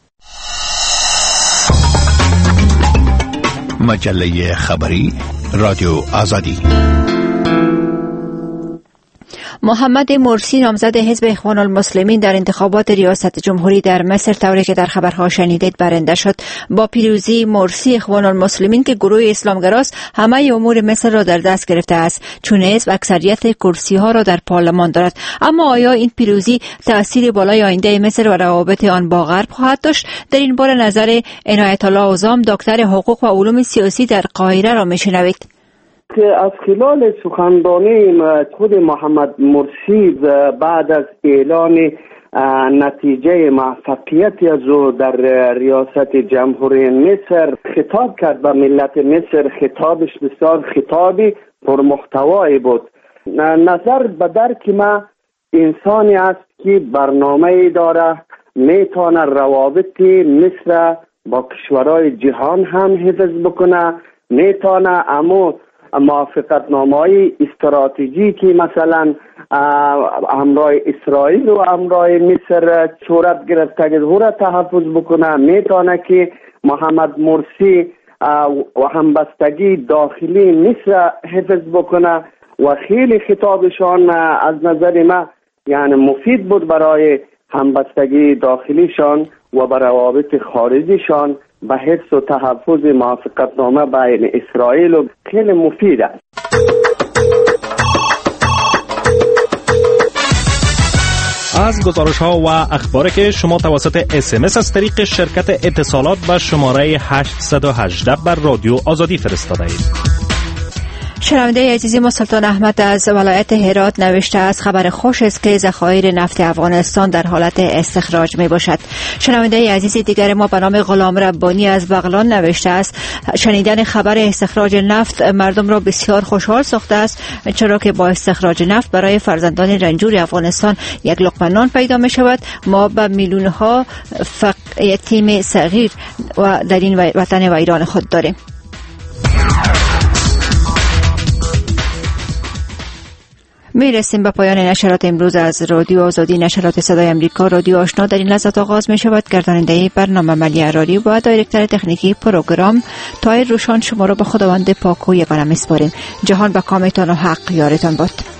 مجله خبری رادیو آزادی. محمد مرسی نامزد حزب اخوان المسلمین در انتخابات ریاست جمهوری در مصر طوری که در خبرها شنیدید برنده شد. با پیروزی مرسی اخوان المسلمین که گروه اسلامگراست همه امور مصر را در دست گرفته است، چون حزب اکثریت کرسی ها را در پارلمان دارد. اما آیا این پیروزی تأثیر بالای آینده مصر و روابط آن با غرب خواهد داشت؟ در این باره نظر عنایت الله عظام دکتر حقوق و علوم سیاسی در قاهره را میشنوید. که از خلال سخنرانی خود محمد مرسی بعد از اعلان نتیجه موفقیتی از او در ریاست جمهوری مصر خطاب کرد به ملت مصر، خطابش بسیار خطابی پرمحتوایی بود. نظر به درک ما انسانی است که برنامه داره، میتونه روابط مصر با کشورهای جهان هم حفظ بکنه، میتونه امو موافقتنامه‌های استراتژیکی مثلا همراه اسرائیل و همراه مصر صورت گرفته که او را تحفظ بکنه، میتونه که محمد مرسی و همبستگی داخلی مصر حفظ بکنه و خیلی خطابشان از نظر ما یعنی مفید بود برای همبستگی داخلیشان و برای روابط خارجیشان به حفظ و تحفظ موافقتنامه بین اسرائیل و خیلی مفید است. از گزارش ها و اخباری که شما توسط اس ام اس از طریق شرکت اتصالات به شماره هشت یک هشت بر رادیو آزادی فرستاده اید. شنونده عزیزی ما سلطان احمد از ولایت هرات نوشته است خبر خوش است که ذخایر نفت افغانستان در حالت استخراج می باشد. شنونده عزیزی دیگر ما به نام غلام ربانی از بغلان نوشته است شنیدن خبر استخراج نفت مردم را بسیار خوشحال ساخته است، چرا که با استخراج نفت برای فرزندان رنجور افغانستان یک لقمه نان پیدا می شود. ما به میلیون ها فقر یتیم صغیر و در این وطن ویران خود داریم. می رسیم به پایان نشرات امروز از رادیو آزادی. نشرات صدای امریکا رادیو آشنا در این لحظات آغاز می شود. گرداننده برنامه ملی اراری و دایرکتر تکنیکی پروگرام طاهر روشان شما را به خداوند پاک و یگانه می سپاریم. جهان به کامتان و حق یارتان باد.